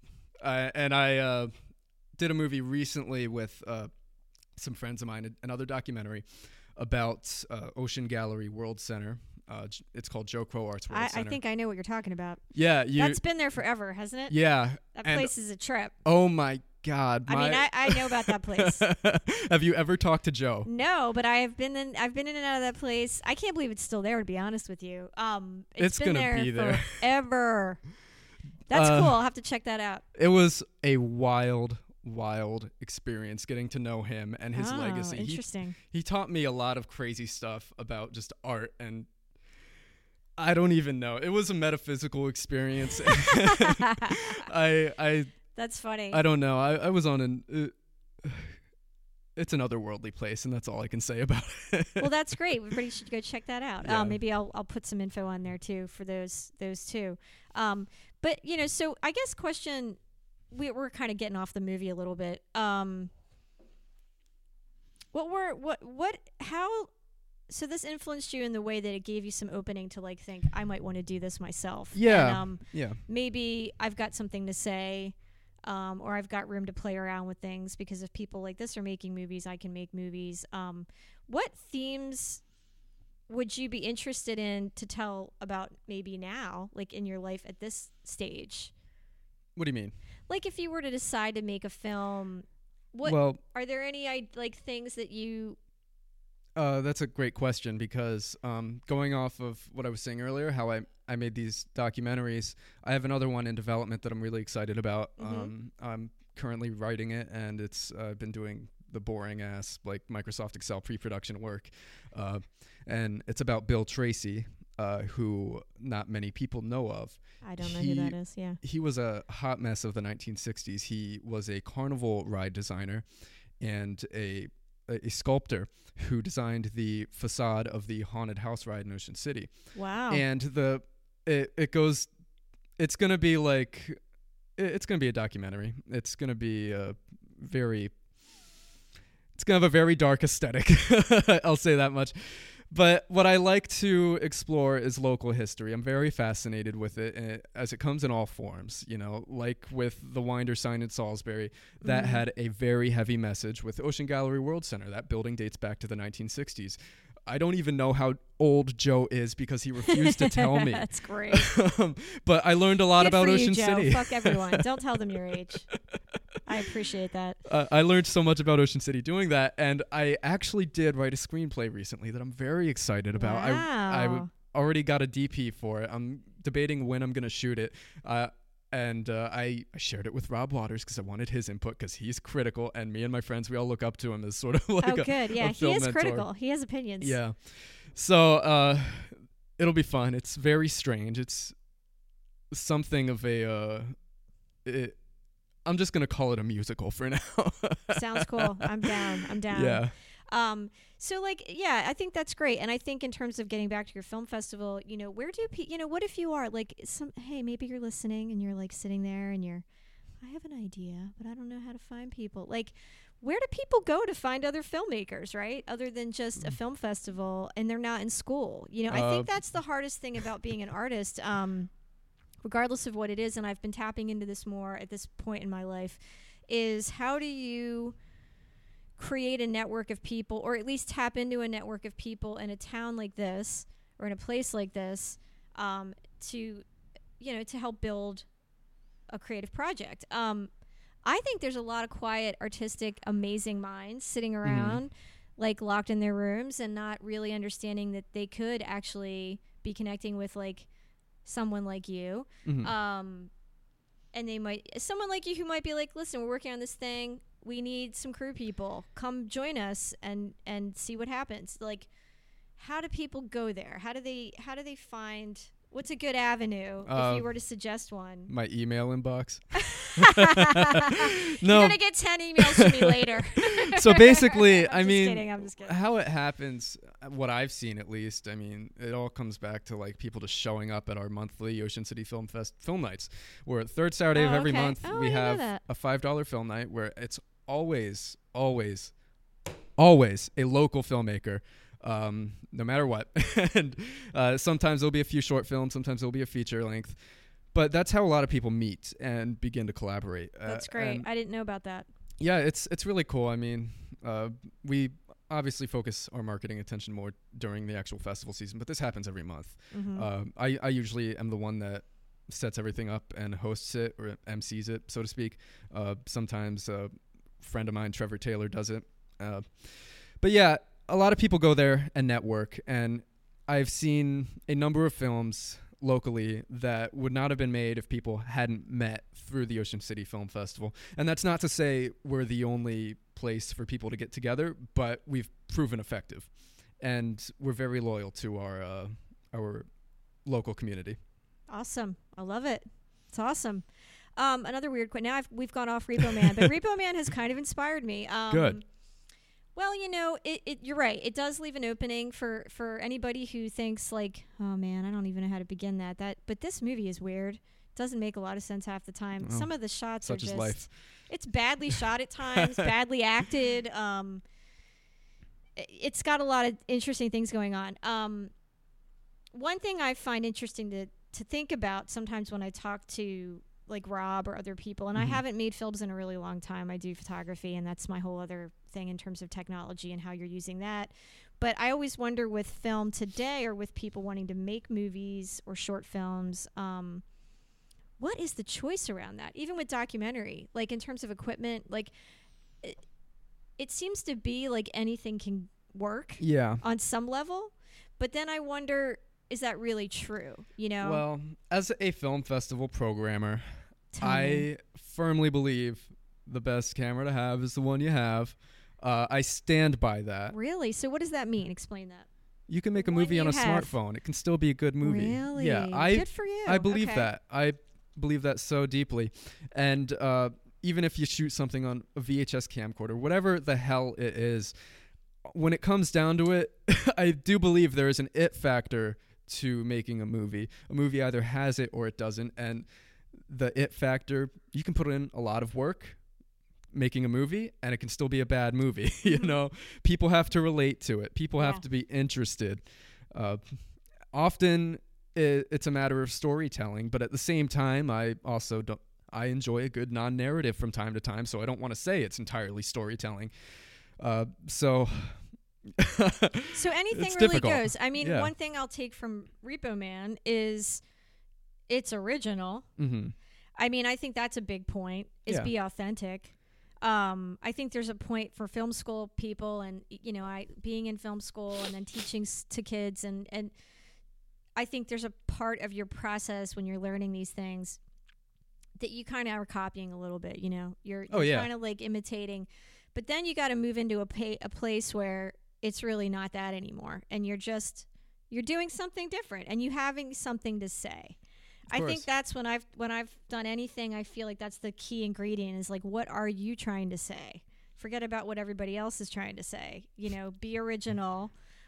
I did a movie recently with some friends of mine, another documentary about Ocean Gallery World Center. It's called Joe Crow Arts World Center. I think I know what you're talking about. Yeah. That's been there forever, hasn't it? Yeah. That place is a trip. Oh, my God. I know about that place. Have you ever talked to Joe? No, but I've been in and out of that place. I can't believe it's still there, to be honest with you. It's been going to be there forever. That's cool. I'll have to check that out. It was a wild experience getting to know him and his legacy. Interesting. He taught me a lot of crazy stuff about just art, and I don't even know. It was a metaphysical experience. That's funny. I don't know. I was on it's an otherworldly place, and that's all I can say about it. Well, that's great. Everybody should go check that out. Yeah. Maybe I'll put some info on there too for those two. But so I guess question. We're kind of getting off the movie a little bit. So this influenced you in the way that it gave you some opening to think I might want to do this myself. Yeah. And, maybe I've got something to say, or I've got room to play around with things because if people like this are making movies, I can make movies. What themes would you be interested in to tell about maybe now, in your life at this stage? What do you mean? If you were to decide to make a film, are there any things that you? That's a great question because going off of what I was saying earlier, how I made these documentaries, I have another one in development that I'm really excited about. Mm-hmm. I'm currently writing it, and I've been doing the boring ass Microsoft Excel pre-production work, and it's about Bill Tracy. Who not many people know of. I don't know who that is, yeah. He was a hot mess of the 1960s. He was a carnival ride designer and a sculptor who designed the facade of the haunted house ride in Ocean City. Wow. And it's going to be it's going to be a documentary. It's going to be it's going to have a very dark aesthetic. I'll say that much. But what I like to explore is local history. I'm very fascinated with it as it comes in all forms. Like with the Winder sign in Salisbury, that had a very heavy message. With Ocean Gallery World Center, that building dates back to the 1960s. I don't even know how old Joe is because he refused to tell me. That's great. But I learned a lot about Ocean Joe. City. Fuck everyone. Don't tell them your age. I appreciate that. I learned so much about Ocean City doing that, and I actually did write a screenplay recently that I'm very excited about. Wow. I already got a DP for it. I'm debating when I'm going to shoot it. And I shared it with Rob Waters because I wanted his input because he's critical, and me and my friends, we all look up to him as sort of good. Yeah, a film he is mentor. critical. He has opinions. Yeah. So it'll be fun. It's very strange. It's something of I'm just going to call it a musical for now. Sounds cool. I'm down. Yeah. So I think that's great. And I think in terms of getting back to your film festival, where do what if you are hey, maybe you're listening and you're sitting there and I have an idea, but I don't know how to find people. Where do people go to find other filmmakers, right? Other than just a film festival and they're not in school. I think that's the hardest thing about being an artist. Regardless of what it is, and I've been tapping into this more at this point in my life, is how do you create a network of people, or at least tap into a network of people in a town like this, or in a place like this, to, to help build a creative project. I think there's a lot of quiet, artistic, amazing minds sitting around, like locked in their rooms and not really understanding that they could actually be connecting with like someone like you. And someone like you who might be like, listen, we're working on this thing. We need some crew people. Come join us and see what happens. Like, how do people go there? How do they find, what's a good avenue if you were to suggest one? My email inbox. No. You're going to get 10 emails from me later. So basically, I'm just kidding. How it happens, what I've seen at least, I mean, it all comes back to like people just showing up at our monthly Ocean City Film Fest film nights. Where third Saturday of every month, we have a $5 film night where it's always a local filmmaker. No matter what. And sometimes there'll be a few short films, sometimes there'll be a feature length. But that's how a lot of people meet and begin to collaborate. That's great. I didn't know about that. Yeah, it's really cool. I mean, we obviously focus our marketing attention more during the actual festival season, but this happens every month. I usually am the one that sets everything up and hosts it or MCs it, so to speak. Sometimes a friend of mine, Trevor Taylor, does it. But yeah, a lot of people go there and network, and I've seen a number of films locally that would not have been made if people hadn't met through the Ocean City Film Festival. And that's not to say we're the only place for people to get together, but we've proven effective, and we're very loyal to our local community. Awesome. I love it. It's awesome. Another weird question. Now we've gone off Repo Man, but Repo Man has kind of inspired me. Good. Well, you're right. It does leave an opening for anybody who thinks like, oh man, I don't even know how to begin that. But this movie is weird. It doesn't make a lot of sense half the time. Oh, some of the shots are just, life. It's badly shot at times, badly acted. It's got a lot of interesting things going on. One thing I find interesting to think about sometimes when I talk to like Rob or other people, and I haven't made films in a really long time. I do photography, and that's my whole other thing in terms of technology and how you're using that. But I always wonder with film today, or with people wanting to make movies or short films, what is the choice around that? Even with documentary, like in terms of equipment, like it seems to be like anything can work on some level. But then I wonder, is that really true? Well, as a film festival programmer, I firmly believe the best camera to have is the one you have. I stand by that. Really? So what does that mean? Explain that. You can make a movie on a smartphone. It can still be a good movie. Really? Yeah. Good for you. I believe that. I believe that so deeply. And even if you shoot something on a VHS camcorder, whatever the hell it is, when it comes down to it, I do believe there is an it factor to making a movie. A movie either has it or it doesn't. And the it factor, you can put in a lot of work making a movie and it can still be a bad movie. People have to relate to it. People have to be interested. Often it's a matter of storytelling, but at the same time, I enjoy a good non-narrative from time to time, so I don't want to say it's entirely storytelling. So anything it's really difficult. Goes. I mean, one thing I'll take from Repo Man is it's original. I mean, I think that's a big point, is be authentic. I think there's a point for film school people, and I being in film school and then teaching to kids, and I think there's a part of your process when you're learning these things that you kind of are copying a little bit. You're kind of like imitating, but then you got to move into a place where it's really not that anymore, and you're doing something different, and you having something to say. I think that's when I've done anything, I feel like that's the key ingredient, is like, what are you trying to say? Forget about what everybody else is trying to say. Be original.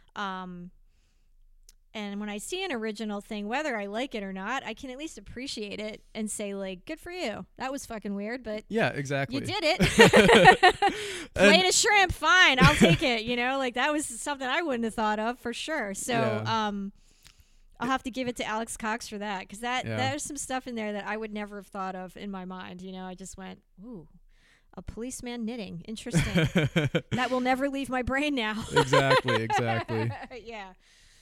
And when I see an original thing, whether I like it or not, I can at least appreciate it and say, like, good for you. That was fucking weird, but yeah, exactly. You did it. Plate of shrimp, fine, I'll take it. Like that was something I wouldn't have thought of for sure. So I'll have to give it to Alex Cox for that, because there's some stuff in there that I would never have thought of in my mind. I just went, ooh, a policeman knitting. Interesting. That will never leave my brain now. Exactly. Yeah.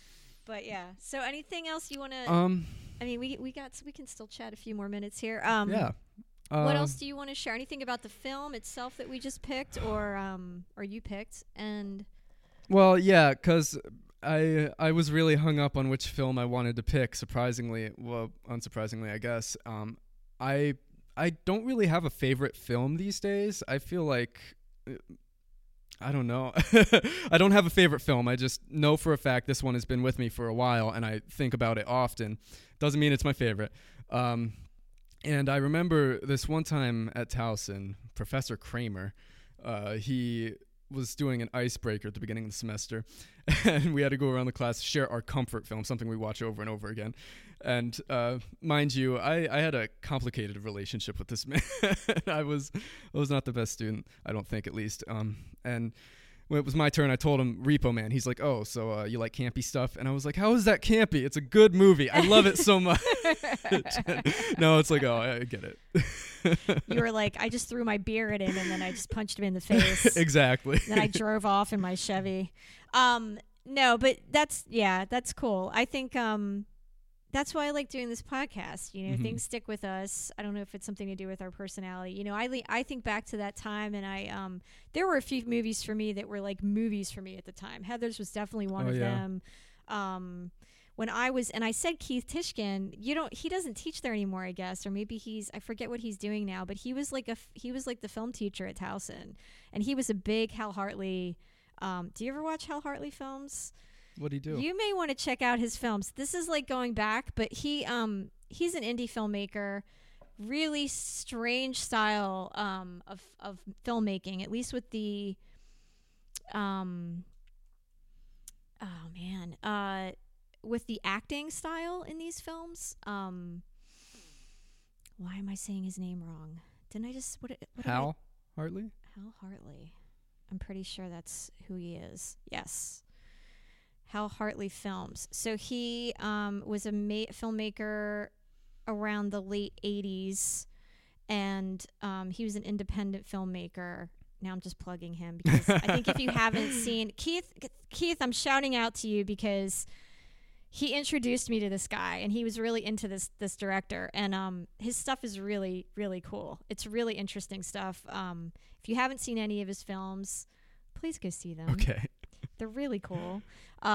But yeah. So anything else you want to? I mean, we can still chat a few more minutes here. Yeah. What else do you want to share? Anything about the film itself that we just picked, or you picked? And well, yeah, because I was really hung up on which film I wanted to pick. Surprisingly, well, unsurprisingly, I guess. I don't really have a favorite film these days. I feel like I don't know. I don't have a favorite film. I just know for a fact this one has been with me for a while, and I think about it often. Doesn't mean it's my favorite. And I remember this one time at Towson, Professor Kramer, he was doing an icebreaker at the beginning of the semester, and we had to go around the class, share our comfort film, something we watch over and over again. And mind you, I had a complicated relationship with this man. I was not the best student, I don't think, at least. And when it was my turn, I told him Repo Man. He's like, oh, so you like campy stuff? And I was like, how is that campy? It's a good movie. I love it so much. No, it's like, oh, I get it. You were like, I just threw my beer at him, and then I just punched him in the face. Exactly. Then I drove off in my Chevy. No, but that's cool. I think that's why I like doing this podcast. You know, things stick with us. I don't know if it's something to do with our personality. You know, I think back to that time, and there were a few movies for me that were like movies for me at the time. Heathers was definitely one of them. When I was, and I said Keith Tishkin, he doesn't teach there anymore, I guess, or maybe I forget what he's doing now, but he was like the film teacher at Towson, and he was a big Hal Hartley. Do you ever watch Hal Hartley films? What do you do? You may want to check out his films. This is like going back, but he's an indie filmmaker, really strange style of filmmaking, at least with the with the acting style in these films. Why am I saying his name wrong? Didn't I just what Hal Hartley? Hal Hartley. I'm pretty sure that's who he is. Yes. Hal Hartley Films. So he was a filmmaker around the late 80s, and he was an independent filmmaker. Now I'm just plugging him because I think if you haven't seen Keith, I'm shouting out to you because he introduced me to this guy, and he was really into this director, and his stuff is really, really cool. It's really interesting stuff. If you haven't seen any of his films, please go see them. Okay. They're really cool.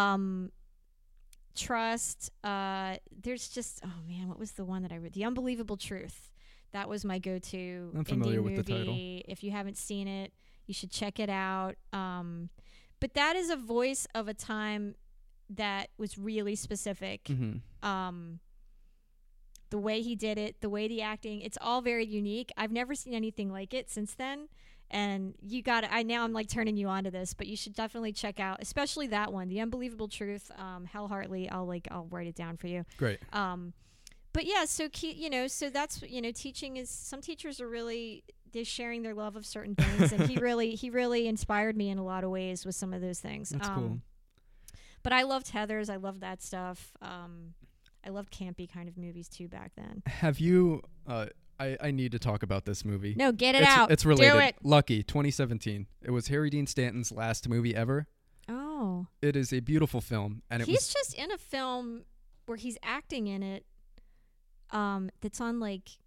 Trust. There's just, oh man, what was the one that I read? The Unbelievable Truth. That was my go-to I'm familiar indie with movie. the title. If you haven't seen it, you should check it out. But that is a voice of a time that was really specific. Mm-hmm. The way he did it, the way the acting, it's all very unique. I've never seen anything like it since then. And you got it. Now I'm like turning you on to this, but you should definitely check out, especially that one, The Unbelievable Truth. Hal Hartley. I'll write it down for you. Great. But yeah, so so that's teaching is, some teachers are really, they're sharing their love of certain things, and he really inspired me in a lot of ways with some of those things. That's cool. But I loved Heathers. I loved that stuff. I loved campy kind of movies too back then. Have you? I need to talk about this movie. No, get it out. It's related. Do it. Lucky, 2017. It was Harry Dean Stanton's last movie ever. Oh. It is a beautiful film, and he's just in a film where he's acting in it. That's on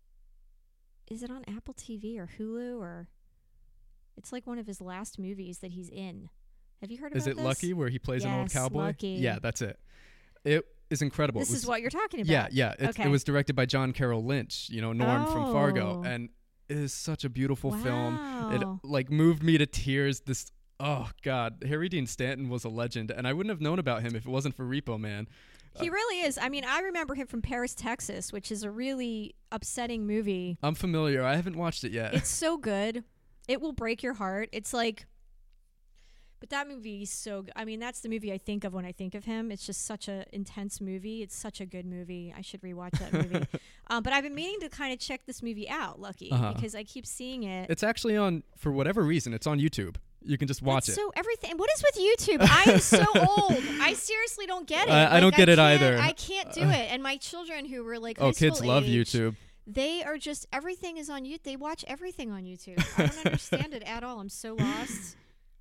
is it on Apple TV or Hulu, or it's like one of his last movies that he's in. Have you heard about this? Is it Lucky, where he plays an old cowboy? Lucky. Yeah, that's it. It is incredible. This is what you're talking about. Yeah. It was directed by John Carroll Lynch, Norm from Fargo, and it is such a beautiful film. It moved me to tears. Oh God, Harry Dean Stanton was a legend, and I wouldn't have known about him if it wasn't for Repo Man. He really is. I mean, I remember him from Paris, Texas, which is a really upsetting movie. I'm familiar. I haven't watched it yet. It's so good. It will break your heart. It's like, but that movie is so good. I mean, that's the movie I think of when I think of him. It's just such an intense movie. It's such a good movie. I should rewatch that movie. But I've been meaning to kind of check this movie out, Lucky, because I keep seeing it. It's actually on, for whatever reason, it's on YouTube. You can just watch it. So everything. What is with YouTube? I am so old. I seriously don't get it. I don't get it either. I can't do it. And my children who were like high school kids love age, YouTube. They are just, everything is on YouTube. They watch everything on YouTube. I don't understand it at all. I'm so lost.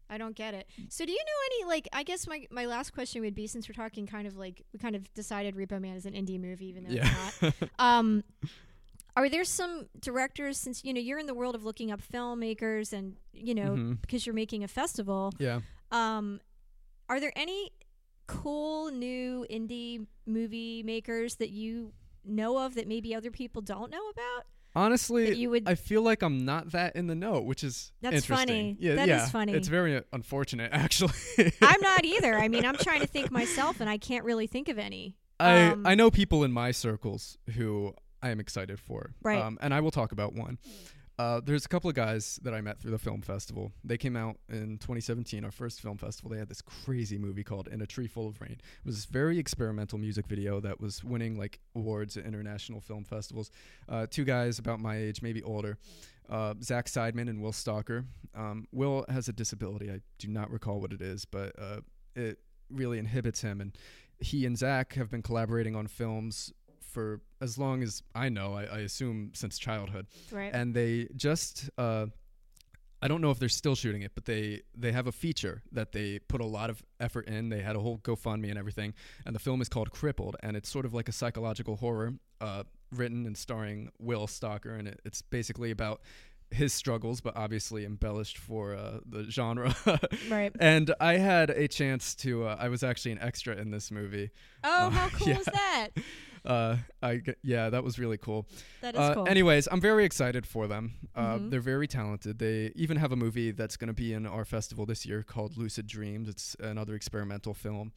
I don't get it. So do you know any, like, I guess my last question would be, since we're talking kind of like, we kind of decided Repo Man is an indie movie, even though it's not. Are there some directors, since, you know, you're in the world of looking up filmmakers and, you know, because you're making a festival. Yeah. Are there any cool new indie movie makers that you know of that maybe other people don't know about? Honestly, I feel like I'm not that in the know, which is interesting. Funny. Yeah, that is funny. It's very unfortunate, actually. I'm not either. I mean, I'm trying to think myself, and I can't really think of any. I know people in my circles who I am excited for. Right. And I will talk about one. There's a couple of guys that I met through the film festival. They came out in 2017, our first film festival. They had this crazy movie called In a Tree Full of Rain. It was this very experimental music video that was winning like awards at international film festivals. Two guys about my age, maybe older, Zach Seidman and Will Stalker. Will has a disability. I do not recall what it is, but it really inhibits him. And he and Zach have been collaborating on films for as long as I know, I assume since childhood. Right. And they just, I don't know if they're still shooting it, but they have a feature that they put a lot of effort in. They had a whole GoFundMe and everything. And the film is called Crippled. And it's sort of like a psychological horror written and starring Will Stalker. And it's basically about his struggles, but obviously embellished for the genre. Right. And I had a chance to, I was actually an extra in this movie. Oh, how cool is that? That was really cool. That is cool. Anyways, I'm very excited for them. They're very talented. They even have a movie that's going to be in our festival this year called Lucid Dreams. It's another experimental film.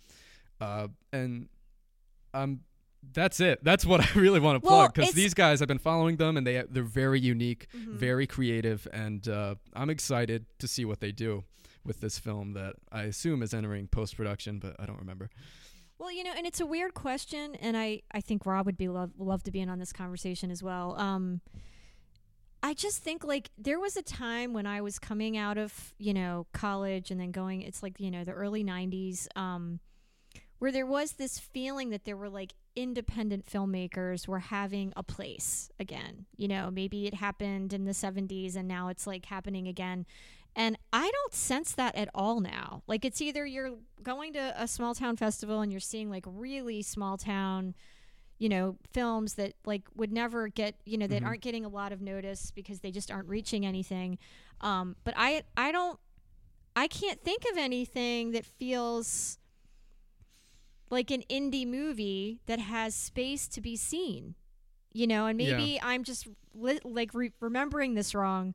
That's it. That's what I really want to plug, because these guys, I've been following them, and they're very unique, very creative, and I'm excited to see what they do with this film that I assume is entering post-production, but I don't remember. Well, you know, and it's a weird question, and I think Rob would be love to be in on this conversation as well. I just think, like, there was a time when I was coming out of, you know, college and then going, it's like, you know, the early 90s, where there was this feeling that there were, like, independent filmmakers were having a place again. You know, maybe it happened in the 70s and now it's, like, happening again. And I don't sense that at all now. Like, it's either you're going to a small town festival and you're seeing, like, really small town, you know, films that, like, would never get, you know, that aren't getting a lot of notice because they just aren't reaching anything. But I can't think of anything that feels like an indie movie that has space to be seen, you know, and maybe I'm just remembering this wrong.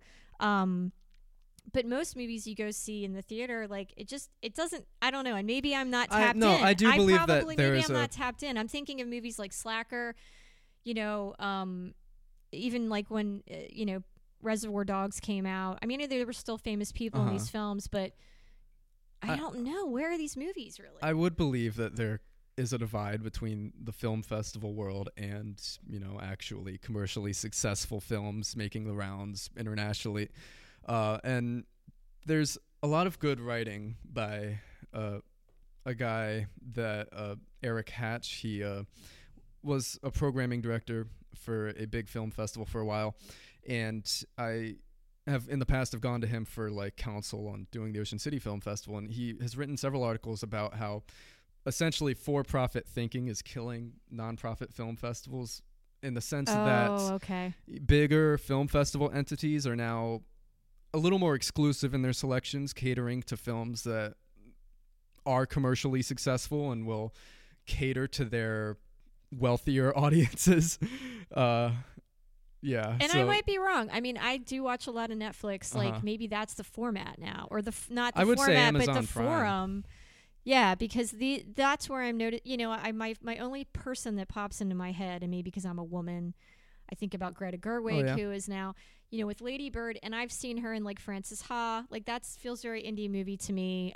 But most movies you go see in the theater, like, it doesn't, I don't know. And maybe I'm not tapped in. I do believe that there is I'm not tapped in. I'm thinking of movies like Slacker, you know, even like when, you know, Reservoir Dogs came out. I mean, there were still famous people in these films, but I don't know. Where are these movies really? I would believe that there is a divide between the film festival world and, you know, actually commercially successful films making the rounds internationally. And there's a lot of good writing by a guy that Eric Hatch. He was a programming director for a big film festival for a while, and I have in the past have gone to him for like counsel on doing the Ocean City Film Festival, and he has written several articles about how essentially for-profit thinking is killing nonprofit film festivals, in the sense that bigger film festival entities are now a little more exclusive in their selections, catering to films that are commercially successful and will cater to their wealthier audiences. And I might be wrong. I mean, I do watch a lot of Netflix. Like, maybe that's the format now, or not the format, but the forum. Yeah, because that's where I'm noted. You know, my only person that pops into my head, and maybe because I'm a woman, I think about Greta Gerwig, who is now, you know, with Lady Bird, and I've seen her in like Frances Ha. Like, that feels very indie movie to me.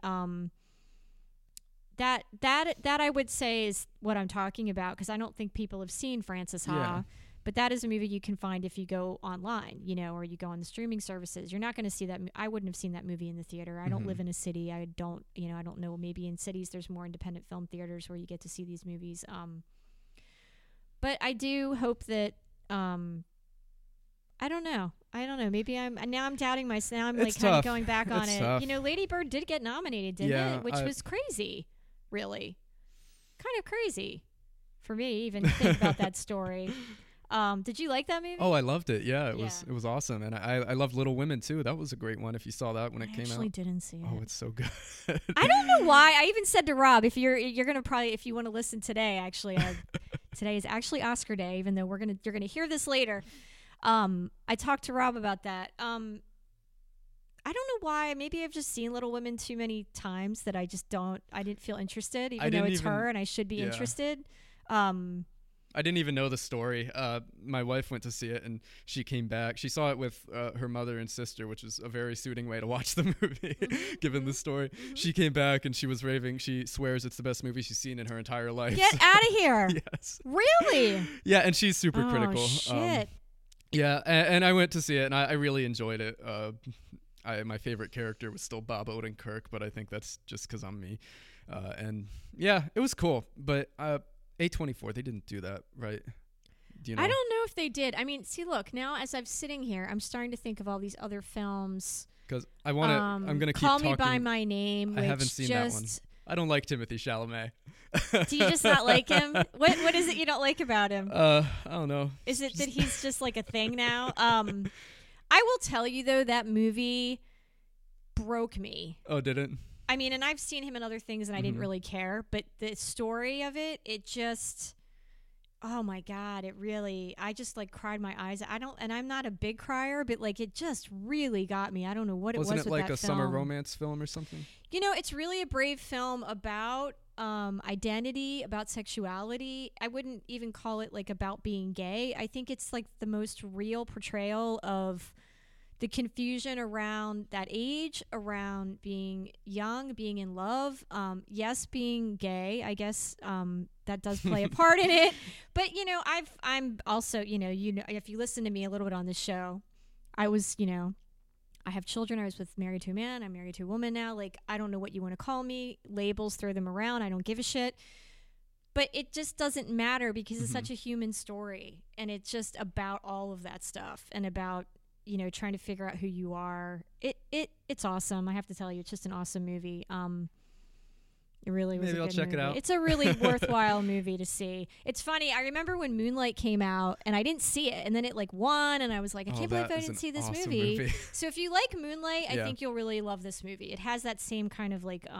That I would say is what I'm talking about, because I don't think people have seen Frances Ha. But that is a movie you can find if you go online, you know, or you go on the streaming services. You're not going to see that. I wouldn't have seen that movie in the theater. I don't live in a city. I don't know. Maybe in cities there's more independent film theaters where you get to see these movies. But I do hope that, I don't know. I don't know. Maybe I'm doubting myself. Now I'm It's like kind of tough. going back on It's it. tough. You know, Lady Bird did get nominated, didn't Yeah, it? Which I- was crazy, really. Kind of crazy for me even to think about that story. Did you like that movie? Oh, I loved it. Yeah, it Yeah. was awesome, and I loved Little Women too. That was a great one. If you saw that when it I came actually out. didn't see it. Oh, it's so good. I don't know why. I even said to Rob, if you're gonna probably, if you want to listen today, actually, today is actually Oscar day. Even though you're gonna hear this later. I talked to Rob about that. I don't know why. Maybe I've just seen Little Women too many times that I didn't feel interested, even though didn't it's even- her and I should be yeah. interested. I didn't even know the story. My wife went to see it, and she came back. She saw it with her mother and sister, which is a very suiting way to watch the movie, given the story. She came back, and she was raving. She swears it's the best movie she's seen in her entire life. Get out of here! Yes. Really? Yeah, and she's super critical. Oh shit! Yeah, and I went to see it, and I really enjoyed it. My favorite character was still Bob Odenkirk, but I think that's just because I'm me. And yeah, it was cool. But A24, they didn't do that, right? Do you know? I don't know if they did. I mean, see, look, now as I'm sitting here, I'm starting to think of all these other films. Because I want to. I'm gonna keep Call talking. Me by My Name. I Which haven't seen that one. I don't like Timothy Chalamet. Do you just not like him? What is it you don't like about him? I don't know. Is it that he's just like a thing now? I will tell you though, that movie broke me. Oh, didn't? I mean, and I've seen him in other things and I didn't Mhm. really care, but the story of it just, oh my God, I just like cried my eyes. And I'm not a big crier, but like it just really got me. I don't know what Wasn't it was it with like that a film. summer romance film or something? You know, it's really a brave film about identity, about sexuality. I wouldn't even call it like about being gay. I think it's like the most real portrayal of the confusion around that age, around being young, being in love. Yes, being gay, I guess that does play a part in it. But you know, I'm also, you know, if you listen to me a little bit on this show, I was, you know, I have children. I was married to a man. I'm married to a woman now. Like, I don't know what you want to call me. Labels, throw them around. I don't give a shit. But it just doesn't matter because it's such a human story. And it's just about all of that stuff and about, you know, trying to figure out who you are. It's awesome. I have to tell you, it's just an awesome movie. It really was. Maybe a I'll good check it movie. out. It's a really worthwhile movie to see. It's funny. I remember when Moonlight came out, and I didn't see it, and then it like won, and I was like, I Oh, can't believe that I is didn't an see this awesome movie. So if you like Moonlight, I Yeah. think you'll really love this movie. It has that same kind of like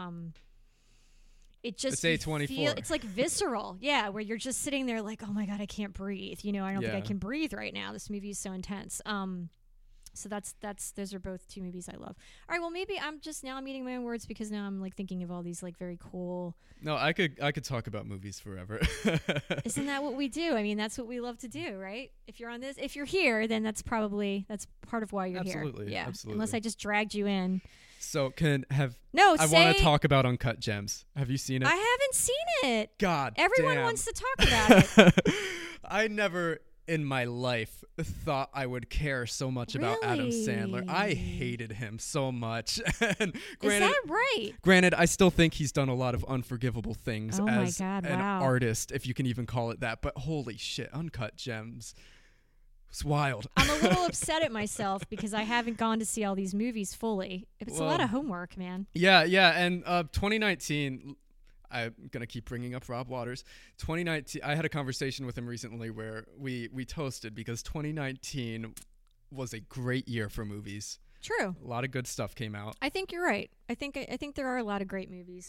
it just It's you A24. feel- it's like visceral, yeah, where you're just sitting there like, oh my God, I can't breathe. You know, I don't think I Yeah. can breathe right now. This movie is so intense. So those are both two movies I love. All right, well maybe I'm eating my own words because now I'm like thinking of all these like very cool. No, I could talk about movies forever. Isn't that what we do? I mean, that's what we love to do, right? If you're here, then that's part of why you're Absolutely, here. Yeah, absolutely. unless I just dragged you in. So No, I want to talk about Uncut Gems. Have you seen it? I haven't seen it. God, Everyone damn. wants to talk about it. I never in my life thought I would care so much about Adam Sandler. I Really? hated him so much. And Is granted, that right? granted, I still think he's done a lot of unforgivable things Oh my as God, an wow. artist, if you can even call it that. But holy shit, Uncut Gems. It's wild. I'm a little upset at myself because I haven't gone to see all these movies fully. It's a lot Well, of homework, man. Yeah, and 2019, I'm going to keep bringing up Rob Waters. 2019, I had a conversation with him recently where we toasted because 2019 was a great year for movies. True. A lot of good stuff came out. I think you're right. I think there are a lot of great movies.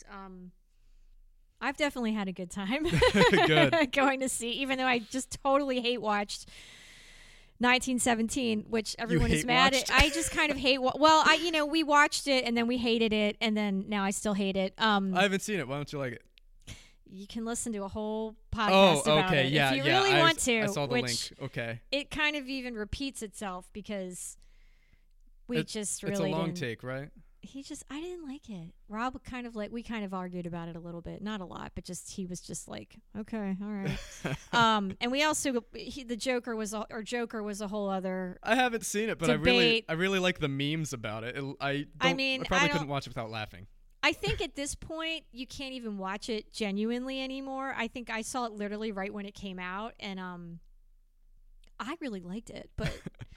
I've definitely had a good time Good. going to see, even though I just totally hate watched 1917, which everyone is hate mad watched? at. I just kind of hate. We watched it and then we hated it, and then now I still hate it. I haven't seen it. Why don't you like it? You can listen to a whole podcast about okay. it Yeah, if you yeah. really want to. I saw the which link. Okay. it kind of even repeats itself because we It's just really a long didn't. take, right? I didn't like it. Rob we kind of argued about it a little bit, not a lot, but he was just like, okay, all right. And we also Joker was a whole other. I haven't seen it, but Debate. I really like the memes about it. I mean, probably I don't- couldn't watch it without laughing. I think at this point you can't even watch it genuinely anymore. I think I saw it literally right when it came out, and I really liked it, but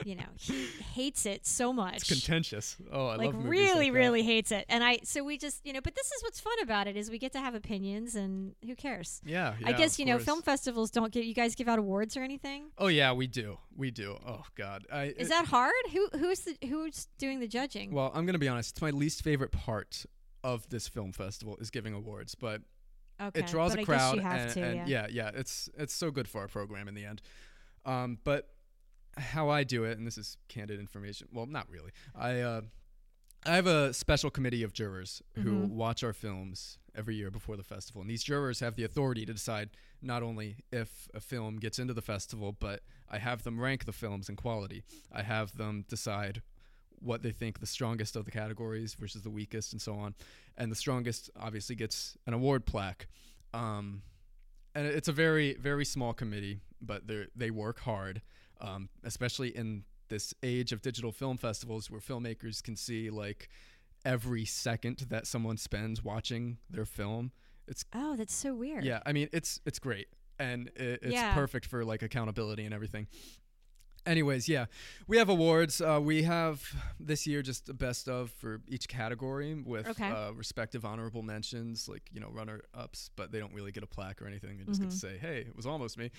he hates it so much. It's contentious. Oh, I like love movies really, like that. really hates it. And so we just, but this is what's fun about it is we get to have opinions, and who cares? Yeah, I guess, of course. film festivals don't give, you guys give out awards or anything? Oh yeah, we do. Oh God. Is that hard? Who's doing the judging? Well, I'm gonna be honest. It's my least favorite part of this film festival is giving awards, but okay, it draws but a I crowd, guess you have and to, yeah, it's so good for our program in the end. But how I do it, and this is candid information. Well, not really. I have a special committee of jurors who watch our films every year before the festival, and these jurors have the authority to decide not only if a film gets into the festival, but I have them rank the films in quality. I have them decide what they think the strongest of the categories versus the weakest, and so on. And the strongest obviously gets an award plaque. And it's a very, very small committee, but they work hard, especially in this age of digital film festivals where filmmakers can see like every second that someone spends watching their film. Oh, that's so weird. Yeah, I mean, it's great, and it's perfect for like accountability and everything. Anyways, yeah, we have awards. We have this year just a best of for each category with respective honorable mentions, like, runner-ups, but they don't really get a plaque or anything. They just get to say, hey, it was almost me.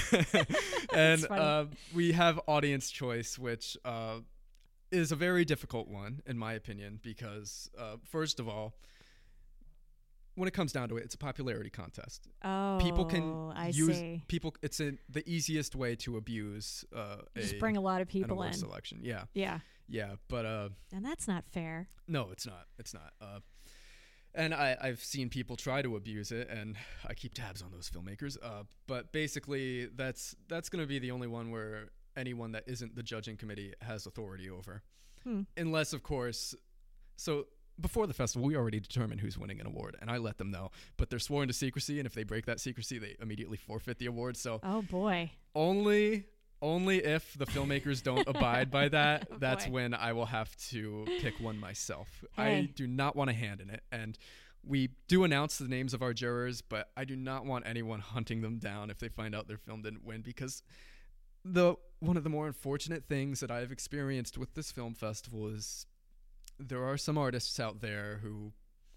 And we have audience choice, which is a very difficult one, in my opinion, because first of all, when it comes down to it, it's a popularity contest. Oh, people can see. People. It's the easiest way to abuse. Just bring a lot of people in. Selection, yeah. But and that's not fair. No, it's not. It's not. And I've seen people try to abuse it, and I keep tabs on those filmmakers. But basically, that's going to be the only one where anyone that isn't the judging committee has authority over, unless, of course, so. Before the festival, we already determined who's winning an award, and I let them know. But they're sworn to secrecy, and if they break that secrecy, they immediately forfeit the award. So, oh boy, only if the filmmakers don't abide by that, that's when I will have to pick one myself. Hey. I do not want a hand in it, and we do announce the names of our jurors, but I do not want anyone hunting them down if they find out their film didn't win, because one of the more unfortunate things that I've experienced with this film festival is there are some artists out there who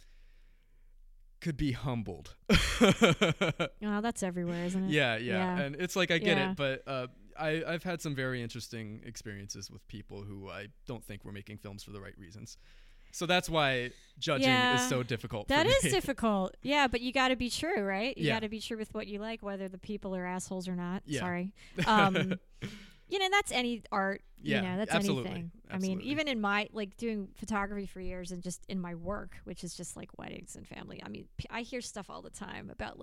could be humbled. Oh, that's everywhere, isn't it? Yeah. And it's like, I get it, but I've had some very interesting experiences with people who I don't think were making films for the right reasons. So that's why judging is so difficult for me. That is difficult. Yeah, but you got to be true, right? You got to be true with what you like, whether the people are assholes or not. Yeah. Sorry. That's any art. Yeah, That's absolutely. anything. Absolutely. I mean, even in my, doing photography for years and just in my work, which is just like weddings and family. I mean, I hear stuff all the time about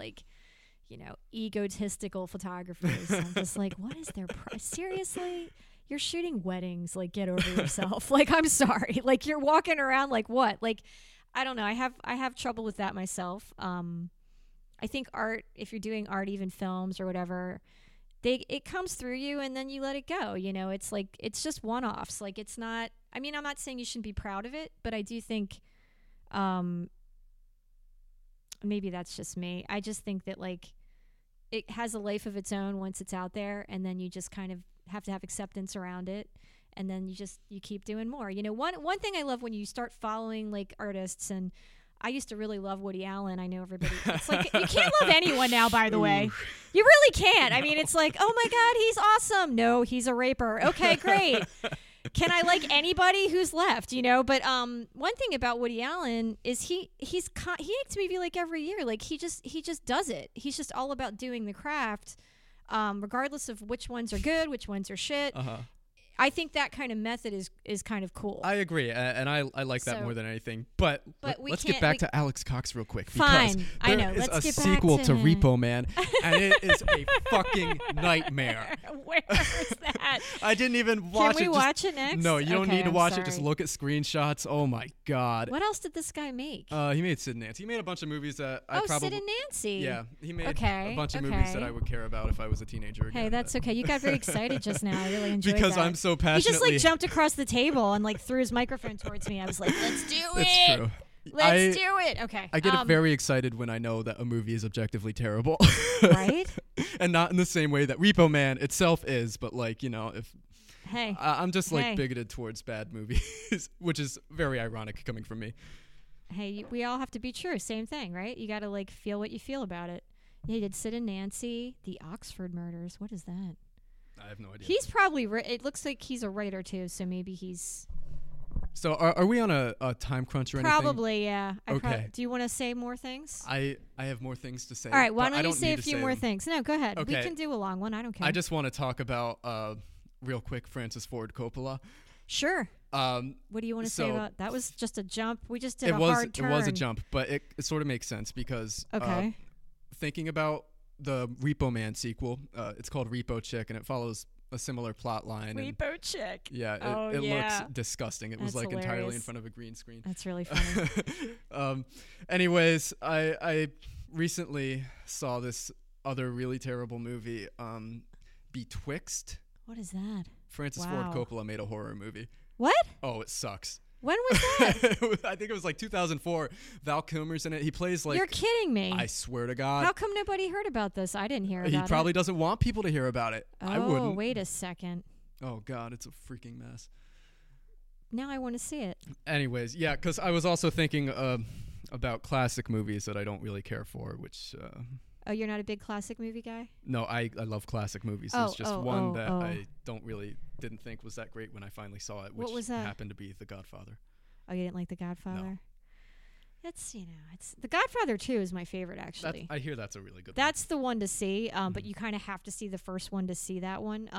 egotistical photographers. I'm just like, what is their price? Seriously? You're shooting weddings. Like, get over yourself. I'm sorry. You're walking around like what? I don't know. I have trouble with that myself. I think art, if you're doing art, even films or whatever, it comes through you and then you let it go. It's just one-offs. It's not, I mean, I'm not saying you shouldn't be proud of it, but I do think, maybe that's just me. I just think that it has a life of its own once it's out there, and then you just kind of have to have acceptance around it, and then you keep doing more. One thing I love when you start following artists, and I used to really love Woody Allen. I know everybody. It's you can't love anyone now, by the way. You really can't. I mean, it's oh my God, he's awesome. No, he's a raper. Okay, great. Can I like anybody who's left? But one thing about Woody Allen is he makes me feel every year he just does it. He's just all about doing the craft, regardless of which ones are good, which ones are shit. I think that kind of method is kind of cool. I agree, and I like that more than anything. But let's get back to Alex Cox real quick. Fine, I know. Let's get a sequel back to Repo Man, and it is a fucking nightmare. Where is that? I didn't even watch it. Can we watch it next? No, you don't Okay, need to I'm watch sorry. it. Just look at screenshots. Oh my God. What else did this guy make? He made Sid and Nancy. He made a bunch of movies that I probably. Sid and Nancy. Yeah, he made Okay, a bunch of movies that I would care about if I was a teenager again. Hey, that's okay. You got very excited just now. I really enjoyed because that. I'm so He passionately. just jumped across the table and threw his microphone towards me. I was like, "Let's do it. That's true. Let's do it." Okay. I get very excited when I know that a movie is objectively terrible. Right? And not in the same way that Repo Man itself is, but if Hey. I'm just like Hey. bigoted towards bad movies, which is very ironic coming from me. Hey, we all have to be true. Same thing, right? You got to like feel what you feel about it. Yeah, he did Sid and Nancy, The Oxford Murders. What is that? I have no idea. He's probably, it looks like he's a writer too, so maybe he's So are we on a time crunch or anything? probably, yeah. Okay. Do you want to say more things? I have more things to say. All right, why but I don't you say need a to few more them. things? No, go ahead. We Okay. can do a long one. I don't care. I just want to talk about real quick Francis Ford Coppola. Sure. Um, What do you want to say So- about that? Was just a jump. We just did it a was hard turn. it was a jump, but it sort of makes sense because Okay. thinking about the Repo Man sequel, it's called Repo Chick, and it follows a similar plot line. and Repo Chick. yeah, Oh, it yeah. looks disgusting. It was That's like entirely in hilarious. front of a green screen. That's really funny. Anyways, I recently saw this other really terrible movie, Betwixt. What is that? Francis Wow. Ford Coppola made a horror movie. What? Oh, it sucks. When was that? I think it was like 2004. Val Kilmer's in it. He plays like. You're kidding me. I swear to God. How come nobody heard about this? I didn't hear about He it. probably doesn't want people to hear about it. Oh, I wouldn't. wait a second. Oh God, it's a freaking mess. Now I want to see it. Anyways, yeah, because I was also thinking about classic movies that I don't really care for, which. Oh, you're not a big classic movie guy? No, I love classic movies. Oh, There's just oh, one oh, that oh. I didn't think was that great when I finally saw it, What which was that? happened to be The Godfather. Oh, you didn't like The Godfather? It's, it's The Godfather 2 is my favorite, actually. I hear that's a really good That's the one to see, but you kind of have to see the first one to see that one.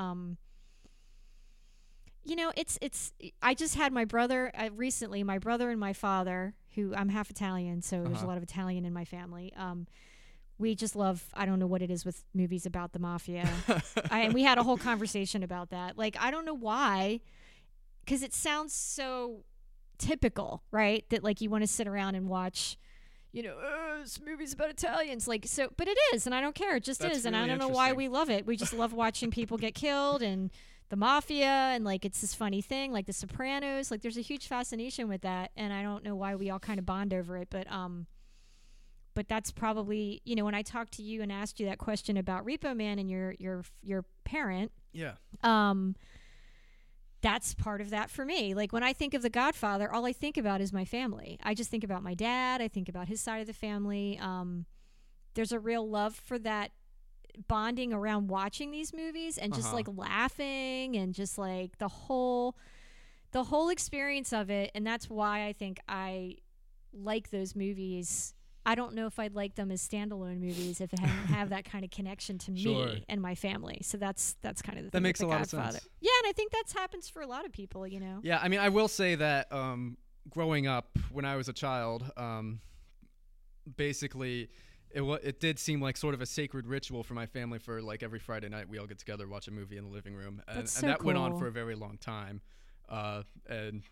It's. I just had my brother recently. My brother and my father, who I'm half Italian, so there's a lot of Italian in my family. We just love. I don't know what it is with movies about the mafia, and we had a whole conversation about that. Like, I don't know why, because it sounds so typical, right? That like you want to sit around and watch. This movie's about Italians, like so, but it is, and I don't care. It just That's is, and I really don't know why interesting. we love it. We just love watching people get killed and the mafia, and like it's this funny thing, like The Sopranos. Like there's a huge fascination with that, and I don't know why we all kind of bond over it, but that's probably when I talked to you and asked you that question about Repo Man and your parent. Yeah. That's part of that for me. Like when I think of The Godfather, all I think about is my family. I just think about my dad. I think about his side of the family. There's a real love for that bonding around watching these movies and just like laughing and just like the whole experience of it. And that's why I think I like those movies. I don't know if I'd like them as standalone movies if it hadn't have that kind of connection to Sure. me and my family. So that's kind of the That thing makes with a The lot of Godfather. sense. Yeah, and I think that happens for a lot of people. Yeah, I mean, I will say that growing up, when I was a child, basically, it did seem like sort of a sacred ritual for my family. For like every Friday night, we all get together, watch a movie in the living room, and, That's and so that went on cool. for a very long time. And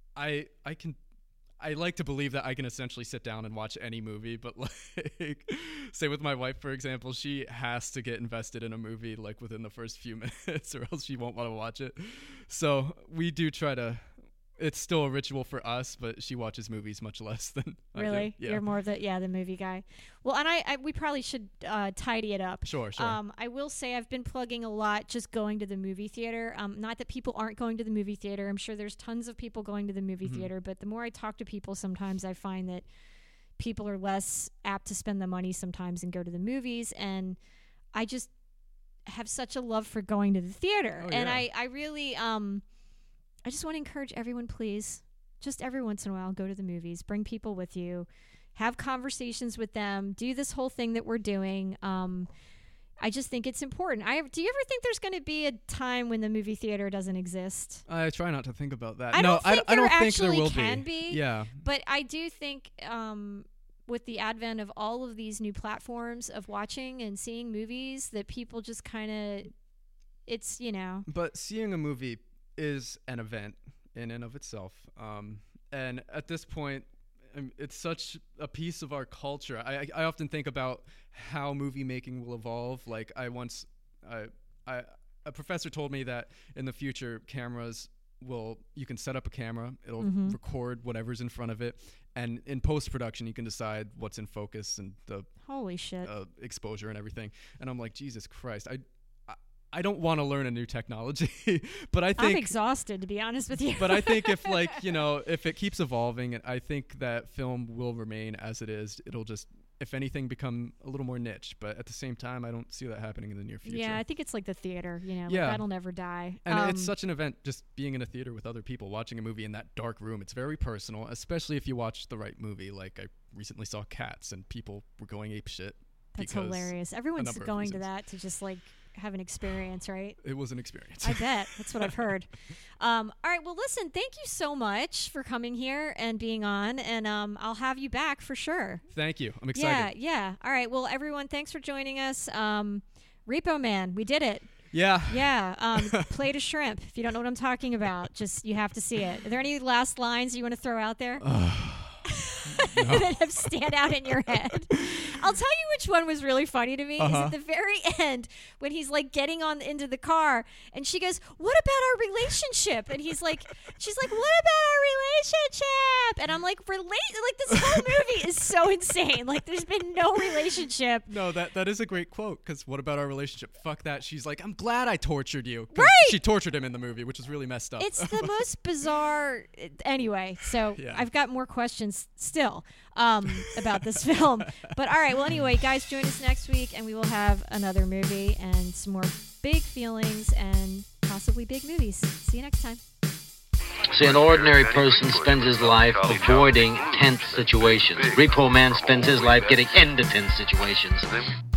I like to believe that I can essentially sit down and watch any movie, but like, say with my wife, for example, she has to get invested in a movie like within the first few minutes, or else she won't want to watch it. So we do try to. It's still a ritual for us, but she watches movies much less than I do. Really? Yeah. You're more of the movie guy. Well, and we probably should tidy it up. Sure. I will say I've been plugging a lot just going to the movie theater. Not that people aren't going to the movie theater. I'm sure there's tons of people going to the movie theater, but the more I talk to people, sometimes I find that people are less apt to spend the money sometimes and go to the movies. And I just have such a love for going to the theater. Oh, and yeah. I really I just want to encourage everyone, please, just every once in a while, go to the movies, bring people with you, have conversations with them, do this whole thing that we're doing. I just think it's important. Do you ever think there's going to be a time when the movie theater doesn't exist? I try not to think about that. I don't think I don't there think there actually will can be. Yeah. But I do think with the advent of all of these new platforms of watching and seeing movies that people just kind of, it's, But seeing a movie is an event in and of itself. And at this point, it's such a piece of our culture. I often think about how movie making will evolve. Like a professor told me that in the future, you can set up a camera, it'll record whatever's in front of it, and in post-production, you can decide what's in focus and the holy shit. exposure and everything. And I'm like, Jesus Christ, I don't want to learn a new technology, but I think I'm exhausted, to be honest with you. But I think if if it keeps evolving, I think that film will remain as it is. It'll just, if anything, become a little more niche. But at the same time, I don't see that happening in the near future. Yeah, I think it's like the theater, like that'll never die. And it's such an event, just being in a theater with other people, watching a movie in that dark room. It's very personal, especially if you watch the right movie. Like I recently saw Cats, and people were going apeshit. That's hilarious. Everyone's going to that to just like have an experience, right? It was an experience. I bet. That's what I've heard. All right. Well, listen, thank you so much for coming here and being on, and I'll have you back for sure. Thank you. I'm excited. Yeah. All right. Well, everyone, thanks for joining us. Repo Man, we did it. Yeah. Yeah. Plate of shrimp. If you don't know what I'm talking about, just you have to see it. Are there any last lines you want to throw out there? That have stand out in your head? I'll tell you which one was really funny to me. Is at the very end when he's like getting on into the car and she goes, "What about our relationship?" And she's like, "What about our relationship?" And I'm like, like this whole movie is so insane. Like there's been no relationship. No, that is a great quote, because what about our relationship? Fuck that. She's like, "I'm glad I tortured you." Right. She tortured him in the movie, which is really messed up. It's the most bizarre. Anyway, so Yeah. I've got more questions still about this film. But all right, well, anyway, guys, join us next week, and we will have another movie and some more big feelings and possibly big movies. See you next time. See, an ordinary person spends his life avoiding tense situations. Repo Man spends his life getting into tense situations.